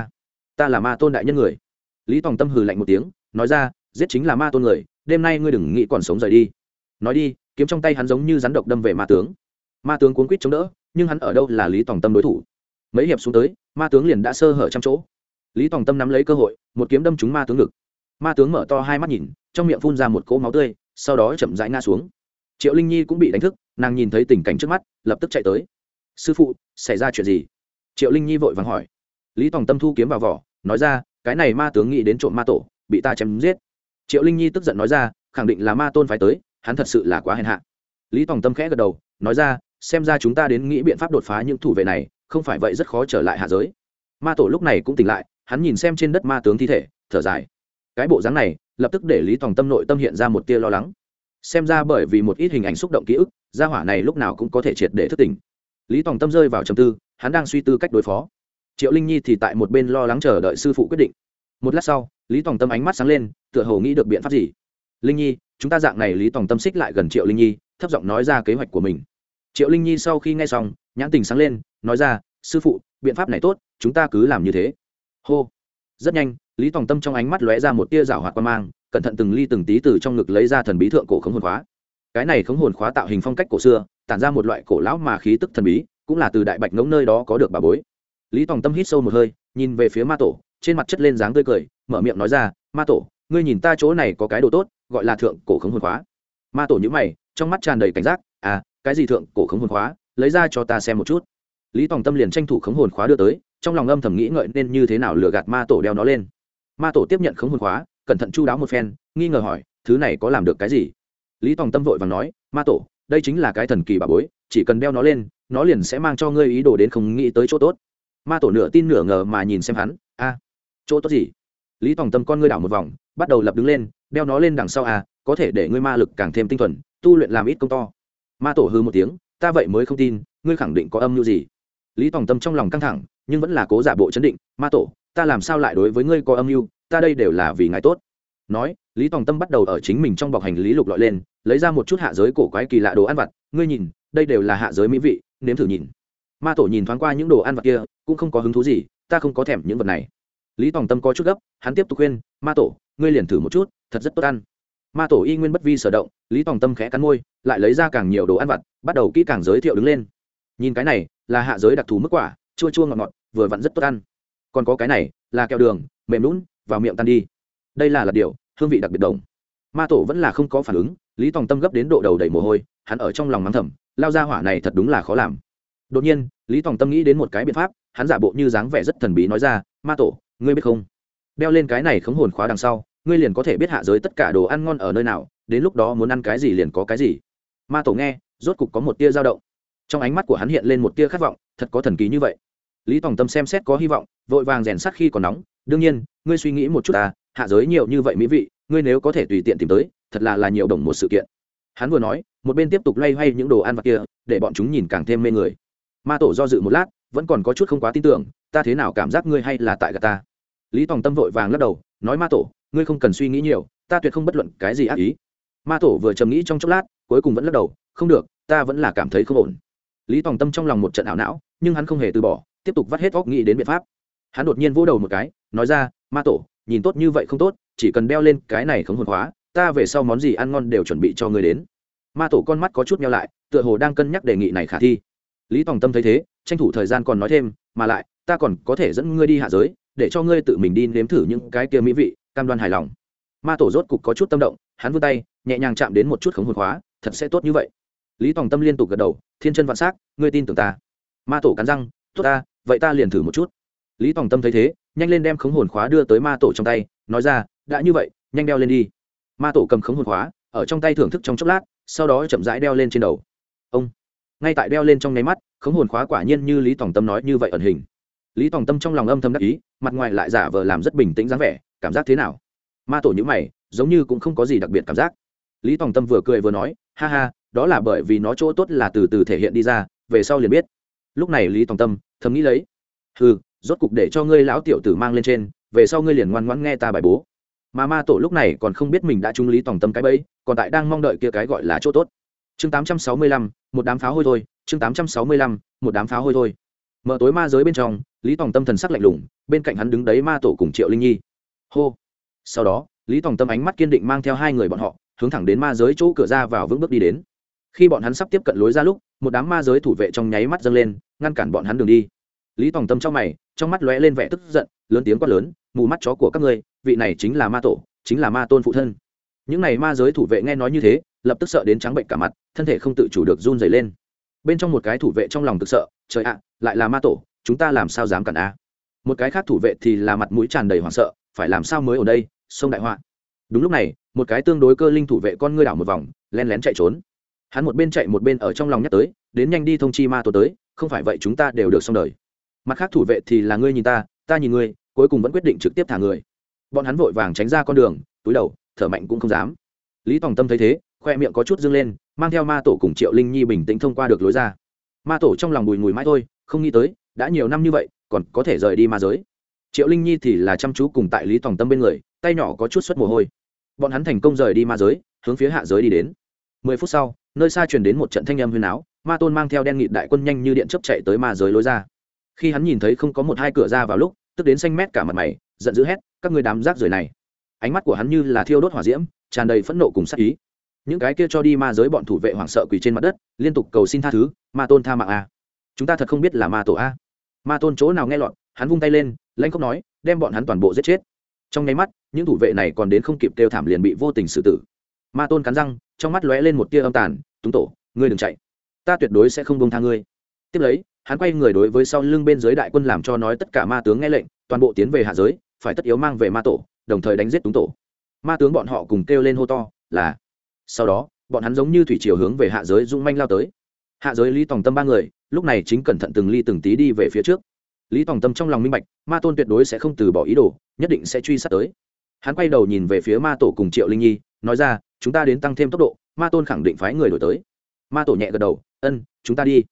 ta là ma tôn đại nhân người. Lý Tòng Tâm hừ lạnh một tiếng, nói ra, giết chính là ma tôn người, đêm nay ngươi đừng nghĩ còn sống rời đi. Nói đi, kiếm trong tay hắn giống như rắn độc đâm về ma tướng. Ma tướng cuống quýt chống đỡ, nhưng hắn ở đâu là Lý Tòng Tâm đối thủ. Mấy hiệp xuống tới, ma tướng liền đã sơ hở trăm chỗ. Lý Tòng Tâm nắm lấy cơ hội, một kiếm đâm trúng ma tướng ngực. Ma tướng mở to hai mắt nhìn, trong miệng phun ra một cỗ máu tươi, sau đó chậm rãi ngã xuống. Triệu Linh Nhi cũng bị đánh thức, nàng nhìn thấy tình cảnh trước mắt, lập tức chạy tới. Sư phụ, xảy ra chuyện gì? Triệu Linh Nhi vội vàng hỏi. Lý Tòng Tâm thu kiếm vào vỏ, nói ra, cái này ma tướng nghĩ đến trộm ma tổ, bị ta chém giết. Triệu Linh Nhi tức giận nói ra, khẳng định là ma tôn phải tới, hắn thật sự là quá hèn hạ. Lý Tòng Tâm khẽ gật đầu, nói ra, xem ra chúng ta đến nghĩ biện pháp đột phá những thủ vệ này, không phải vậy rất khó trở lại hạ giới. Ma tổ lúc này cũng tỉnh lại, hắn nhìn xem trên đất ma tướng thi thể, thở dài. Cái bộ dáng này lập tức để Lý Tòng Tâm nội tâm hiện ra một tia lo lắng. Xem ra bởi vì một ít hình ảnh xúc động ký ức, gia hỏa này lúc nào cũng có thể triệt để thức tỉnh. Lý Tòng Tâm rơi vào trầm tư, hắn đang suy tư cách đối phó. Triệu Linh Nhi thì tại một bên lo lắng chờ đợi sư phụ quyết định. Một lát sau, Lý Tòng Tâm ánh mắt sáng lên, tựa hồ nghĩ được biện pháp gì. Linh Nhi, chúng ta dạng này. Lý Tòng Tâm xích lại gần Triệu Linh Nhi, thấp giọng nói ra kế hoạch của mình. Triệu Linh Nhi sau khi nghe xong, nhãn tình sáng lên, nói ra, sư phụ, biện pháp này tốt, chúng ta cứ làm như thế. Hô. Rất nhanh, Lý Tòng Tâm trong ánh mắt lóe ra một tia rảo hoạt quan mang, cẩn thận từng ly từng tí từ trong ngực lấy ra thần bí thượng cổ khống hồn khóa. Cái này khống hồn khóa tạo hình phong cách cổ xưa, tản ra một loại cổ lão mà khí tức thần bí, cũng là từ đại bạch ngỗng nơi đó có được bà bối. Lý Tòng Tâm hít sâu một hơi, nhìn về phía ma tổ, trên mặt chất lên dáng tươi cười, mở miệng nói ra, ma tổ, ngươi nhìn ta chỗ này có cái đồ tốt, gọi là thượng cổ khống hồn khóa. Ma tổ nhíu mày, trong mắt tràn đầy cảnh giác, cái gì thượng cổ khống hồn khóa, lấy ra cho ta xem một chút. Lý Tòng Tâm liền tranh thủ khống hồn khóa đưa tới, trong lòng âm thầm nghĩ ngợi nên như thế nào lừa gạt ma tổ đeo nó lên. Ma tổ tiếp nhận khống hồn khóa, cẩn thận chu đáo một phen, nghi ngờ hỏi, thứ này có làm được cái gì? Lý Tòng Tâm vội vàng nói, ma tổ, đây chính là cái thần kỳ bà bối, chỉ cần đeo nó lên, nó liền sẽ mang cho ngươi ý đồ đến không nghĩ tới chỗ tốt. Ma tổ nửa tin nửa ngờ mà nhìn xem hắn, chỗ tốt gì? Lý Tòng Tâm con ngươi đảo một vòng, bắt đầu lập đứng lên, đeo nó lên đằng sau, có thể để ngươi ma lực càng thêm tinh thuần, tu luyện làm ít công to. Ma tổ hừ một tiếng, ta vậy mới không tin, ngươi khẳng định có âm mưu gì. Lý Tòng Tâm trong lòng căng thẳng nhưng vẫn là cố giả bộ chấn định. Ma tổ, ta làm sao lại đối với ngươi có âm mưu, ta đây đều là vì ngài tốt. Nói, Lý Tòng Tâm bắt đầu ở chính mình trong bọc hành lý lục lọi lên, lấy ra một chút hạ giới cổ quái kỳ lạ đồ ăn vặt. Ngươi nhìn, đây đều là hạ giới mỹ vị, nếm thử nhìn. Ma tổ nhìn thoáng qua những đồ ăn vặt kia, cũng không có hứng thú gì. Ta không có thèm những vật này. Lý Tòng Tâm có chút gấp, hắn tiếp tục khuyên, Ma tổ, ngươi liền thử một chút, thật rất tốt ăn. Ma tổ y nguyên bất vi sở động. Lý Tòng Tâm khẽ cắn môi, lại lấy ra càng nhiều đồ ăn vặt, bắt đầu kỹ càng giới thiệu đứng lên. Nhìn cái này, là hạ giới đặc thù mức quả, chua chua ngọt ngọt, vừa vặn rất tốt ăn. Còn có cái này, là kẹo đường, mềm nhũn, vào miệng tan đi. Đây là điều, hương vị đặc biệt đồng. Ma tổ vẫn là không có phản ứng. Lý Tòng Tâm gấp đến độ đầu đầy mồ hôi, hắn ở trong lòng mắng thầm, lao ra hỏa này thật đúng là khó làm. Đột nhiên, Lý Tòng Tâm nghĩ đến một cái biện pháp, hắn giả bộ như dáng vẻ rất thần bí nói ra, Ma tổ, ngươi biết không, đeo lên cái này khống hồn khóa đằng sau, ngươi liền có thể biết hạ giới tất cả đồ ăn ngon ở nơi nào, đến lúc đó muốn ăn cái gì liền có cái gì. Ma tổ nghe, rốt cục có một tia dao động, trong ánh mắt của hắn hiện lên một tia khát vọng, thật có thần kỳ như vậy. Lý Tòng Tâm xem xét có hy vọng, vội vàng rèn sắt khi còn nóng, đương nhiên, ngươi suy nghĩ một chút ta, hạ giới nhiều như vậy mỹ vị, ngươi nếu có thể tùy tiện tìm tới, thật là nhiều đồng một sự kiện. Hắn vừa nói, một bên tiếp tục loay hoay những đồ ăn vặt kia, để bọn chúng nhìn càng thêm mê người. Ma tổ do dự một lát, vẫn còn có chút không quá tin tưởng, ta thế nào cảm giác ngươi hay là tại gạt ta. Lý Tòng Tâm vội vàng lắc đầu, nói Ma tổ, ngươi không cần suy nghĩ nhiều, ta tuyệt không bất luận cái gì ác ý. Ma tổ vừa trầm nghĩ trong chốc lát, cuối cùng vẫn lắc đầu, không được, ta vẫn là cảm thấy không ổn. Lý Tòng Tâm trong lòng một trận ảo não, nhưng hắn không hề từ bỏ, tiếp tục vắt hết óc nghĩ đến biện pháp. Hắn đột nhiên vỗ đầu một cái, nói ra, Ma tổ, nhìn tốt như vậy không tốt, chỉ cần đeo lên cái này khống hồn khóa, ta về sau món gì ăn ngon đều chuẩn bị cho ngươi đến. Ma tổ con mắt có chút nheo lại, tựa hồ đang cân nhắc đề nghị này khả thi. Lý Tòng Tâm thấy thế, tranh thủ thời gian còn nói thêm, mà lại, ta còn có thể dẫn ngươi đi hạ giới, để cho ngươi tự mình đi nếm thử những cái kia mỹ vị, cam đoan hài lòng. Ma tổ rốt cục có chút tâm động, hắn vươn tay, nhẹ nhàng chạm đến một chút khống hồn khóa, thật sẽ tốt như vậy. Lý Tòng Tâm liên tục gật đầu, thiên chân vạn sắc, ngươi tin tưởng ta. Ma tổ cắn răng, tốt ta, vậy ta liền thử một chút. Lý Tòng Tâm thấy thế, nhanh lên đem khống hồn khóa đưa tới ma tổ trong tay, nói ra, đã như vậy, nhanh đeo lên đi. Ma tổ cầm khống hồn khóa, ở trong tay thưởng thức trong chốc lát, sau đó chậm rãi đeo lên trên đầu. Ông, ngay tại đeo lên trong nháy mắt, khống hồn khóa quả nhiên như Lý Tòng Tâm nói như vậy ẩn hình. Lý Tòng Tâm trong lòng âm thầm đắc ý, mặt ngoài lại giả vờ làm rất bình tĩnh dáng vẻ, cảm giác thế nào? Ma tổ nhíu mày, giống như cũng không có gì đặc biệt cảm giác. Lý Tòng Tâm vừa cười vừa nói, ha ha, đó là bởi vì nó chỗ tốt là từ từ thể hiện đi ra, về sau liền biết. Lúc này Lý Tòng Tâm thầm nghĩ lấy, hừ, rốt cục để cho ngươi lão tiểu tử mang lên trên, về sau ngươi liền ngoan ngoãn nghe ta bài bố. Mà ma tổ lúc này còn không biết mình đã trúng Lý Tòng Tâm cái bẫy, còn tại đang mong đợi kia cái gọi là chỗ tốt. Chương 865, một đám pháo hôi thôi, chương 865, một đám pháo hôi thôi. Mở tối ma giới bên trong, Lý Tòng Tâm thần sắc lạnh lùng, bên cạnh hắn đứng đấy ma tổ cùng Triệu Linh Nhi. Hô. Sau đó, Lý Tòng Tâm ánh mắt kiên định mang theo hai người bọn họ, hướng thẳng đến ma giới chỗ cửa ra vào vững bước đi đến. Khi bọn hắn sắp tiếp cận lối ra lúc, một đám ma giới thủ vệ trong nháy mắt dâng lên, ngăn cản bọn hắn đường đi. Lý Tòng Tâm trong mày, trong mắt lóe lên vẻ tức giận, lớn tiếng quát lớn, mù mắt chó của các ngươi, vị này chính là ma tổ, chính là ma tôn phụ thân. Những này ma giới thủ vệ nghe nói như thế, lập tức sợ đến trắng bệnh cả mặt, thân thể không tự chủ được run rẩy lên. Bên trong một cái thủ vệ trong lòng tức sợ, trời ạ, lại là ma tổ, chúng ta làm sao dám cản a? Một cái khác thủ vệ thì là mặt mũi tràn đầy hoảng sợ, phải làm sao mới ở đây, sông đại họa. Đúng lúc này, một cái tương đối cơ linh thủ vệ con ngươi đảo một vòng, lén lén chạy trốn. Hắn một bên chạy một bên ở trong lòng nhắc tới, đến nhanh đi thông chi ma tổ tới, không phải vậy chúng ta đều được xong đời. Mặt khác thủ vệ thì là ngươi nhìn ta nhìn ngươi, cuối cùng vẫn quyết định trực tiếp thả người. Bọn hắn vội vàng tránh ra con đường, túi đầu, thở mạnh cũng không dám. Lý Tòng Tâm thấy thế, khoe miệng có chút dương lên, mang theo ma tổ cùng Triệu Linh Nhi bình tĩnh thông qua được lối ra. Ma tổ trong lòng bùi ngùi mãi thôi, không nghĩ tới, đã nhiều năm như vậy, còn có thể rời đi ma giới. Triệu Linh Nhi thì là chăm chú cùng tại Lý Tòng Tâm bên người, tay nhỏ có chút xuất mồ hôi. Bọn hắn thành công rời đi ma giới, hướng phía hạ giới đi đến. 10 phút sau, nơi xa truyền đến một trận thanh âm huyên áo, ma tôn mang theo đen nghịt đại quân nhanh như điện chớp chạy tới ma giới lối ra. Khi hắn nhìn thấy không có một hai cửa ra vào lúc, tức đến xanh mét cả mặt mày, giận dữ hét, các ngươi đám rác rưởi này. Ánh mắt của hắn như là thiêu đốt hỏa diễm, tràn đầy phẫn nộ cùng sát ý. Những cái kia cho đi ma giới bọn thủ vệ hoảng sợ quỳ trên mặt đất, liên tục cầu xin tha thứ, ma tôn tha mạng a. Chúng ta thật không biết là ma tổ a. Ma tôn chỗ nào nghe lọt, hắn vung tay lên, lãnh không nói, đem bọn hắn toàn bộ giết chết. Trong nháy mắt, những thủ vệ này còn đến không kịp kêu thảm liền bị vô tình xử tử. Ma tôn cắn răng, trong mắt lóe lên một tia âm tàn, túng tổ, ngươi đừng chạy, ta tuyệt đối sẽ không buông tha ngươi. Tiếp lấy, hắn quay người đối với sau lưng bên dưới đại quân làm cho nói tất cả ma tướng nghe lệnh, toàn bộ tiến về hạ giới, phải tất yếu mang về ma tổ, đồng thời đánh giết túng tổ. Ma tướng bọn họ cùng kêu lên hô to, là. Sau đó, bọn hắn giống như thủy triều hướng về hạ giới dũng manh lao tới. Hạ giới Lý Tòng Tâm ba người, lúc này chính cẩn thận từng ly từng tí đi về phía trước. Lý Tòng Tâm trong lòng minh bạch, ma tôn tuyệt đối sẽ không từ bỏ ý đồ, nhất định sẽ truy sát tới. Hắn quay đầu nhìn về phía ma tổ cùng Triệu Linh Nhi, nói ra, chúng ta đến tăng thêm tốc độ, ma tôn khẳng định phái người đổi tới. Ma tổ nhẹ gật đầu, ân, chúng ta đi.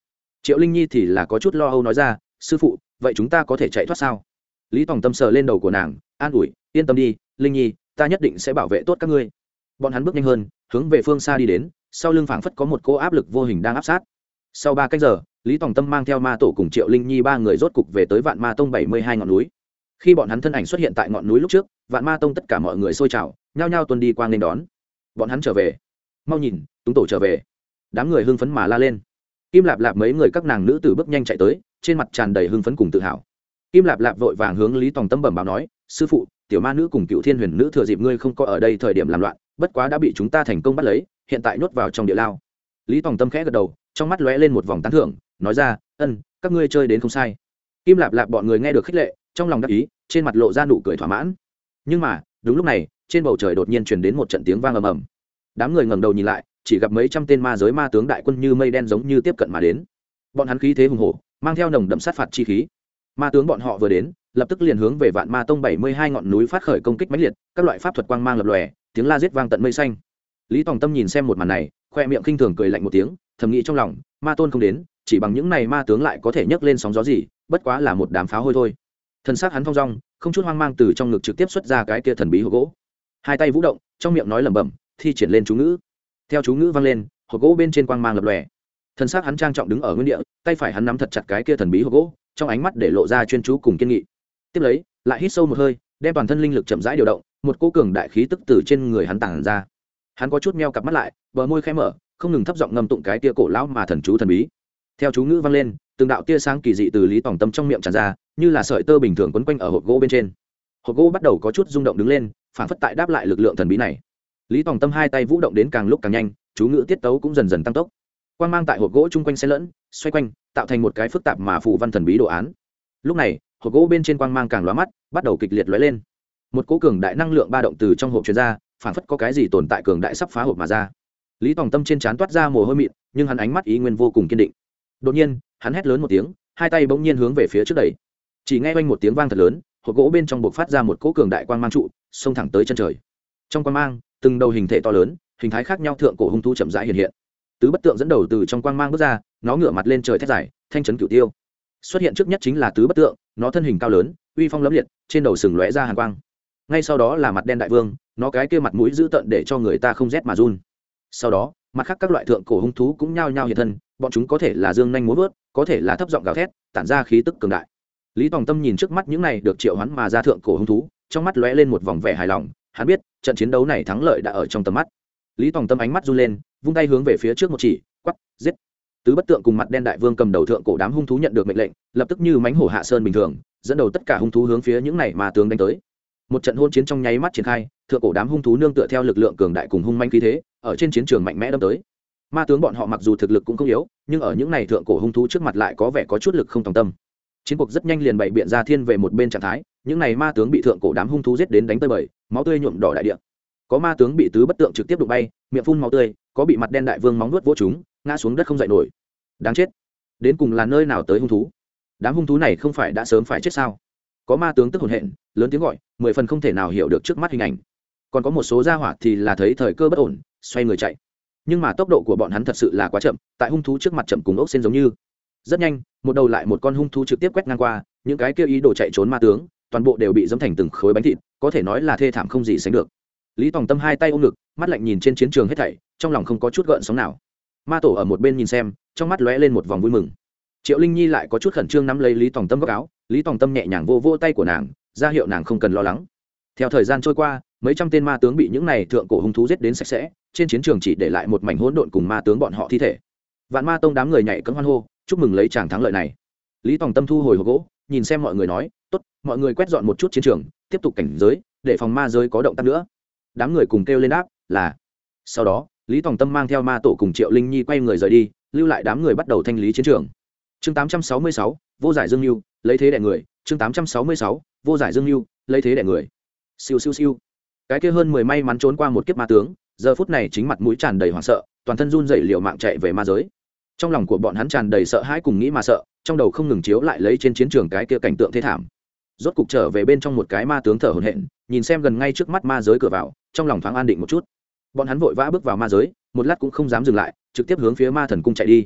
Triệu Linh Nhi thì là có chút lo âu nói ra, sư phụ, vậy chúng ta có thể chạy thoát sao? Lý Tòng Tâm sờ lên đầu của nàng, an ủi, yên tâm đi, Linh Nhi, ta nhất định sẽ bảo vệ tốt các ngươi. Bọn hắn bước nhanh hơn, hướng về phương xa đi đến, sau lưng phảng phất có một cỗ áp lực vô hình đang áp sát. Sau 3 canh giờ, Lý Tòng Tâm mang theo ma tổ cùng Triệu Linh Nhi 3 người rốt cục về tới Vạn Ma Tông 72 ngọn núi. Khi bọn hắn thân ảnh xuất hiện tại ngọn núi lúc trước, Vạn Ma Tông tất cả mọi người sôi trào, nhao nhao tuần đi qua nghênh đón. Bọn hắn trở về, mau nhìn, Túng Tổ trở về. Đám người hưng phấn mà la lên. Kim Lạp Lạp mấy người các nàng nữ tử bước nhanh chạy tới, trên mặt tràn đầy hưng phấn cùng tự hào. Kim Lạp Lạp vội vàng hướng Lý Tòng Tâm bẩm báo nói, sư phụ, tiểu ma nữ cùng Cựu Thiên Huyền nữ thừa dịp ngươi không có ở đây thời điểm làm loạn, bất quá đã bị chúng ta thành công bắt lấy, hiện tại nhốt vào trong địa lao. Lý Tòng Tâm khẽ gật đầu, trong mắt lóe lên một vòng tán thưởng, nói ra, các ngươi chơi đến không sai. Kim Lạp Lạp bọn người nghe được khích lệ, trong lòng đắc ý, trên mặt lộ ra nụ cười thỏa mãn. Nhưng mà đúng lúc này, trên bầu trời đột nhiên truyền đến một trận tiếng vang ầm ầm. Đám người ngẩng đầu nhìn lại, chỉ gặp mấy trăm tên ma giới ma tướng đại quân như mây đen giống như tiếp cận mà đến. Bọn hắn khí thế hùng hổ, mang theo nồng đậm sát phạt chi khí. Ma tướng bọn họ vừa đến, lập tức liền hướng về Vạn Ma Tông 72 ngọn núi phát khởi công kích mãnh liệt, các loại pháp thuật quang mang lập lòe, tiếng la giết vang tận mây xanh. Lý Tòng Tâm nhìn xem một màn này, khoe miệng khinh thường cười lạnh một tiếng, thầm nghĩ trong lòng, ma tôn không đến, chỉ bằng những này ma tướng lại có thể nhấc lên sóng gió gì, bất quá là một đám pháo hôi thôi. Thân xác hắn thong dong, không chút hoang mang từ trong ngực trực tiếp xuất ra cái kia thần bí hộp gỗ. Hai tay vũ động, trong miệng nói lẩm bẩm, thi triển lên chú ngữ. Theo chú ngữ vang lên, hộp gỗ bên trên quang mang lập lòe. Thân xác hắn trang trọng đứng ở nguyên địa, tay phải hắn nắm thật chặt cái kia thần bí hộp gỗ, trong ánh mắt để lộ ra chuyên chú cùng kiên nghị. Tiếp lấy, lại hít sâu một hơi, đem toàn thân linh lực chậm rãi điều động, một cỗ cường đại khí tức từ trên người hắn tản ra. Hắn có chút meo cặp mắt lại, bờ môi khẽ mở, không ngừng thấp giọng ngâm tụng cái tia cổ lão mà thần chú thần bí. Theo chú ngữ vang lên, từng đạo tia sáng kỳ dị từ Lý Tòng Tâm trong miệng tràn ra, như là sợi tơ bình thường quấn quanh ở hộp gỗ bên trên. Hộp gỗ bắt đầu có chút rung động đứng lên, phản phất tại đáp lại lực lượng thần bí này. Lý Tòng Tâm hai tay vũ động đến càng lúc càng nhanh, chú ngữ tiết tấu cũng dần dần tăng tốc. Quang mang tại hộp gỗ chung quanh xen lẫn, xoay quanh, tạo thành một cái phức tạp mà phù văn thần bí đồ án. Lúc này, hộp gỗ bên trên quang mang càng lóa mắt, bắt đầu kịch liệt lóe lên. Một cỗ cường đại năng lượng ba động từ trong hộp truyền ra, phản phất có cái gì tồn tại cường đại sắp phá hộp mà ra. Lý Tòng Tâm trên trán toát ra mồ hôi mịn, nhưng hắn ánh mắt ý nguyên vô cùng kiên định. Đột nhiên, hắn hét lớn một tiếng, hai tay bỗng nhiên hướng về phía trước đẩy. Chỉ nghe oanh một tiếng vang thật lớn, hộp gỗ bên trong bộc phát ra một cỗ cường đại quang mang trụ, xông thẳng tới chân trời. Trong quang mang, từng đầu hình thể to lớn, hình thái khác nhau thượng cổ hung thú chậm rãi hiện hiện. Tứ Bất Tượng dẫn đầu từ trong quang mang bước ra, nó ngửa mặt lên trời thét dài, thanh trấn cửu tiêu. Xuất hiện trước nhất chính là Tứ Bất Tượng, nó thân hình cao lớn, uy phong lẫm liệt, trên đầu sừng lóe ra hàn quang. Ngay sau đó là Mặt Đen Đại Vương, nó cái kia mặt mũi dữ tợn để cho người ta không rét mà run. Sau đó, mặt khác các loại thượng cổ hung thú cũng nhao nhao hiện thân, bọn chúng có thể là dương nhanh múa vớt, có thể là thấp giọng gào thét, tản ra khí tức cường đại. Lý Tòng Tâm nhìn trước mắt những này được triệu hoán mà ra thượng cổ hung thú, trong mắt lóe lên một vòng vẻ hài lòng, hắn biết, trận chiến đấu này thắng lợi đã ở trong tầm mắt. Lý Tòng Tâm ánh mắt run lên, vung tay hướng về phía trước một chỉ, quắc, giết. Tứ Bất Tượng cùng Mặt Đen Đại Vương cầm đầu thượng cổ đám hung thú nhận được mệnh lệnh, lập tức như mãnh hổ hạ sơn bình thường, dẫn đầu tất cả hung thú hướng phía những này mà tướng đánh tới. Một trận hôn chiến trong nháy mắt triển khai, thượng cổ đám hung thú nương tựa theo lực lượng cường đại cùng hung manh khí thế, ở trên chiến trường mạnh mẽ đâm tới. Ma tướng bọn họ mặc dù thực lực cũng không yếu, nhưng ở những này thượng cổ hung thú trước mặt lại có vẻ có chút lực không tòng tâm. Chiến cuộc rất nhanh liền bày biện ra thiên về một bên trạng thái, những này ma tướng bị thượng cổ đám hung thú giết đến đánh tơi bời, máu tươi nhuộm đỏ đại địa. Có ma tướng bị Tứ Bất Tượng trực tiếp đụng bay, miệng phun máu tươi, có bị Mặt Đen Đại Vương móng nuốt vỗ chúng, ngã xuống đất không dậy nổi. Đáng chết, đến cùng là nơi nào tới hung thú? Đám hung thú này không phải đã sớm phải chết sao? Có ma tướng tức hổn hển, lớn tiếng gọi, 10 phần không thể nào hiểu được trước mắt hình ảnh. Còn có một số gia hỏa thì là thấy thời cơ bất ổn, xoay người chạy. Nhưng mà tốc độ của bọn hắn thật sự là quá chậm, tại hung thú trước mặt chậm cùng ốc sen giống như. Rất nhanh, một đầu lại một con hung thú trực tiếp quét ngang qua, những cái kia ý đồ chạy trốn ma tướng, toàn bộ đều bị dẫm thành từng khối bánh thịt, có thể nói là thê thảm không gì sánh được. Lý Tòng Tâm hai tay ôm ngực, mắt lạnh nhìn trên chiến trường hết thảy, trong lòng không có chút gợn sóng nào. Ma tổ ở một bên nhìn xem, trong mắt lóe lên một vòng vui mừng. Triệu Linh Nhi lại có chút khẩn trương nắm lấy Lý Tòng Tâm góc áo, Lý Tòng Tâm nhẹ nhàng vô vô tay của nàng, ra hiệu nàng không cần lo lắng. Theo thời gian trôi qua, mấy trăm tên ma tướng bị những này thượng cổ hung thú giết đến sạch sẽ, trên chiến trường chỉ để lại một mảnh hỗn độn cùng ma tướng bọn họ thi thể. Vạn Ma Tông đám người nhảy cẫng hoan hô, chúc mừng lấy tràng thắng lợi này. Lý Tòng Tâm thu hồi hộp gỗ, nhìn xem mọi người nói, tốt, mọi người quét dọn một chút chiến trường, tiếp tục cảnh giới, để phòng ma giới có động tác nữa. Đám người cùng kêu lên đáp, là. Sau đó, Lý Tòng Tâm mang theo ma tổ cùng Triệu Linh Nhi quay người rời đi, lưu lại đám người bắt đầu thanh lý chiến trường. Chương 866, vô giải dương lưu, lấy thế đè người. Chương 866, vô giải dương lưu, lấy thế đè người. Siêu siêu siêu. Cái kia hơn 10 may mắn trốn qua một kiếp ma tướng, giờ phút này chính mặt mũi tràn đầy hoảng sợ, toàn thân run rẩy liều mạng chạy về ma giới. Trong lòng của bọn hắn tràn đầy sợ hãi cùng nghĩ mà sợ, trong đầu không ngừng chiếu lại lấy trên chiến trường cái kia cảnh tượng thê thảm. Rốt cục trở về bên trong một cái ma tướng thở hổn hển, nhìn xem gần ngay trước mắt ma giới cửa vào, trong lòng thoáng an định một chút. Bọn hắn vội vã bước vào ma giới, một lát cũng không dám dừng lại, trực tiếp hướng phía ma thần cung chạy đi.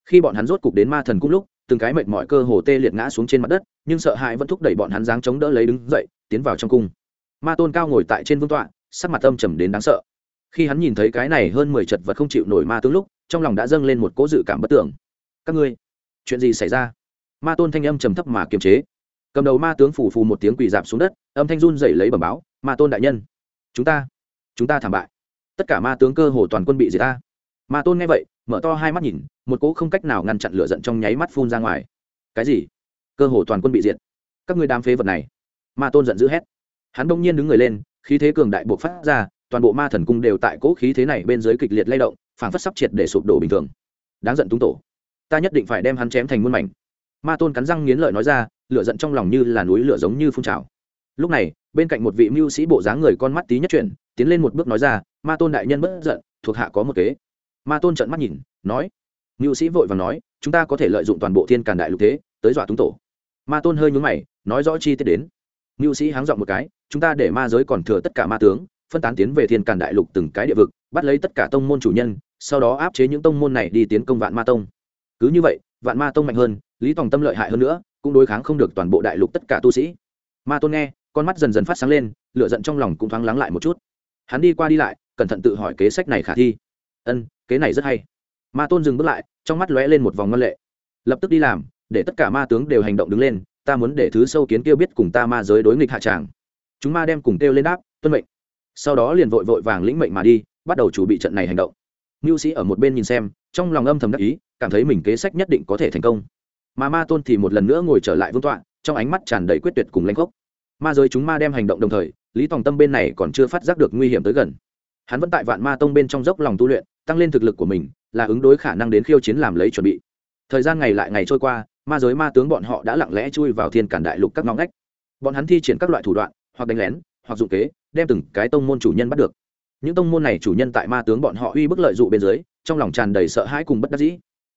khi bọn hắn rốt cục đến ma thần cung lúc từng cái mệt mỏi cơ hồ tê liệt ngã xuống trên mặt đất, nhưng sợ hãi vẫn thúc đẩy bọn hắn dáng chống đỡ lấy đứng dậy tiến vào trong cung. Ma tôn cao ngồi tại trên vương tọa, sắc mặt âm trầm đến đáng sợ. Khi hắn nhìn thấy cái này hơn 10 chật vật không chịu nổi ma tướng lúc, trong lòng đã dâng lên một cỗ dự cảm bất tưởng. Các ngươi, chuyện gì xảy ra? Ma tôn thanh âm trầm thấp mà kiềm chế. Cầm đầu ma tướng phù phù một tiếng quỳ dạp xuống đất, âm thanh run rẩy lấy bẩm báo, ma tôn đại nhân, chúng ta thảm bại, tất cả ma tướng cơ hồ toàn quân bị diệt ta. Ma tôn nghe vậy mở to hai mắt nhìn, một cỗ không cách nào ngăn chặn lửa giận trong nháy mắt phun ra ngoài. Cái gì? Cơ hồ toàn quân bị diệt? Các ngươi đám phế vật này! Ma tôn giận dữ hét. Hắn bỗng nhiên đứng người lên, khí thế cường đại bộc phát ra, toàn bộ ma thần cung đều tại cỗ khí thế này bên dưới kịch liệt lay động, phảng phất sắp triệt để sụp đổ bình thường. Đáng giận túng tổ, ta nhất định phải đem hắn chém thành muôn mảnh. Ma tôn cắn răng nghiến lợi nói ra, lửa giận trong lòng như là núi lửa giống như phun trào. Lúc này bên cạnh một vị mưu sĩ bộ dáng người con mắt tí nhất chuyển, tiến lên một bước nói ra, ma tôn đại nhân bất giận, thuộc hạ có một kế. Ma tôn trợn mắt nhìn nói. Mưu sĩ vội vàng nói, chúng ta có thể lợi dụng toàn bộ thiên càn đại lục thế tới dọa túng tổ. Ma tôn hơi nhướng mày nói rõ chi tiết đến. Mưu sĩ háng giọng một cái, chúng ta để ma giới còn thừa tất cả ma tướng phân tán tiến về thiên càn đại lục từng cái địa vực, bắt lấy tất cả tông môn chủ nhân, sau đó áp chế những tông môn này đi tiến công vạn ma tông. Cứ như vậy vạn ma tông mạnh hơn, Lý Tòng Tâm lợi hại hơn nữa, cũng đối kháng không được toàn bộ đại lục tất cả tu sĩ. Ma tôn nghe, con mắt dần dần phát sáng lên, lửa giận trong lòng cũng thoáng lắng lại một chút. Hắn đi qua đi lại, cẩn thận tự hỏi kế sách này khả thi. Kế này rất hay. Ma tôn dừng bước lại, trong mắt lóe lên một vòng ngân lệ. Lập tức đi làm, để tất cả ma tướng đều hành động đứng lên, ta muốn để thứ sâu kiến kia biết cùng ta ma giới đối nghịch hạ tràng. Chúng ma đem cùng kêu lên đáp, tuân mệnh. Sau đó liền vội vội vàng lĩnh mệnh mà đi, bắt đầu chuẩn bị trận này hành động. Mưu sĩ ở một bên nhìn xem, trong lòng âm thầm đắc ý, cảm thấy mình kế sách nhất định có thể thành công. Mà ma tôn thì một lần nữa ngồi trở lại vương tọa, trong ánh mắt tràn đầy quyết tuyệt cùng lãnh khốc. Ma giới chúng ma đem hành động đồng thời, Lý Tòng Tâm bên này còn chưa phát giác được nguy hiểm tới gần. Hắn vẫn tại vạn ma tông bên trong dốc lòng tu luyện, tăng lên thực lực của mình, là ứng đối khả năng đến khiêu chiến làm lấy chuẩn bị. Thời gian ngày lại ngày trôi qua, ma giới ma tướng bọn họ đã lặng lẽ chui vào thiên cản đại lục các ngõ ngách. Bọn hắn thi triển các loại thủ đoạn, hoặc đánh lén, hoặc dụng kế, đem từng cái tông môn chủ nhân bắt được. Những tông môn này chủ nhân tại ma tướng bọn họ uy bức lợi dụ bên dưới, trong lòng tràn đầy sợ hãi cùng bất đắc dĩ.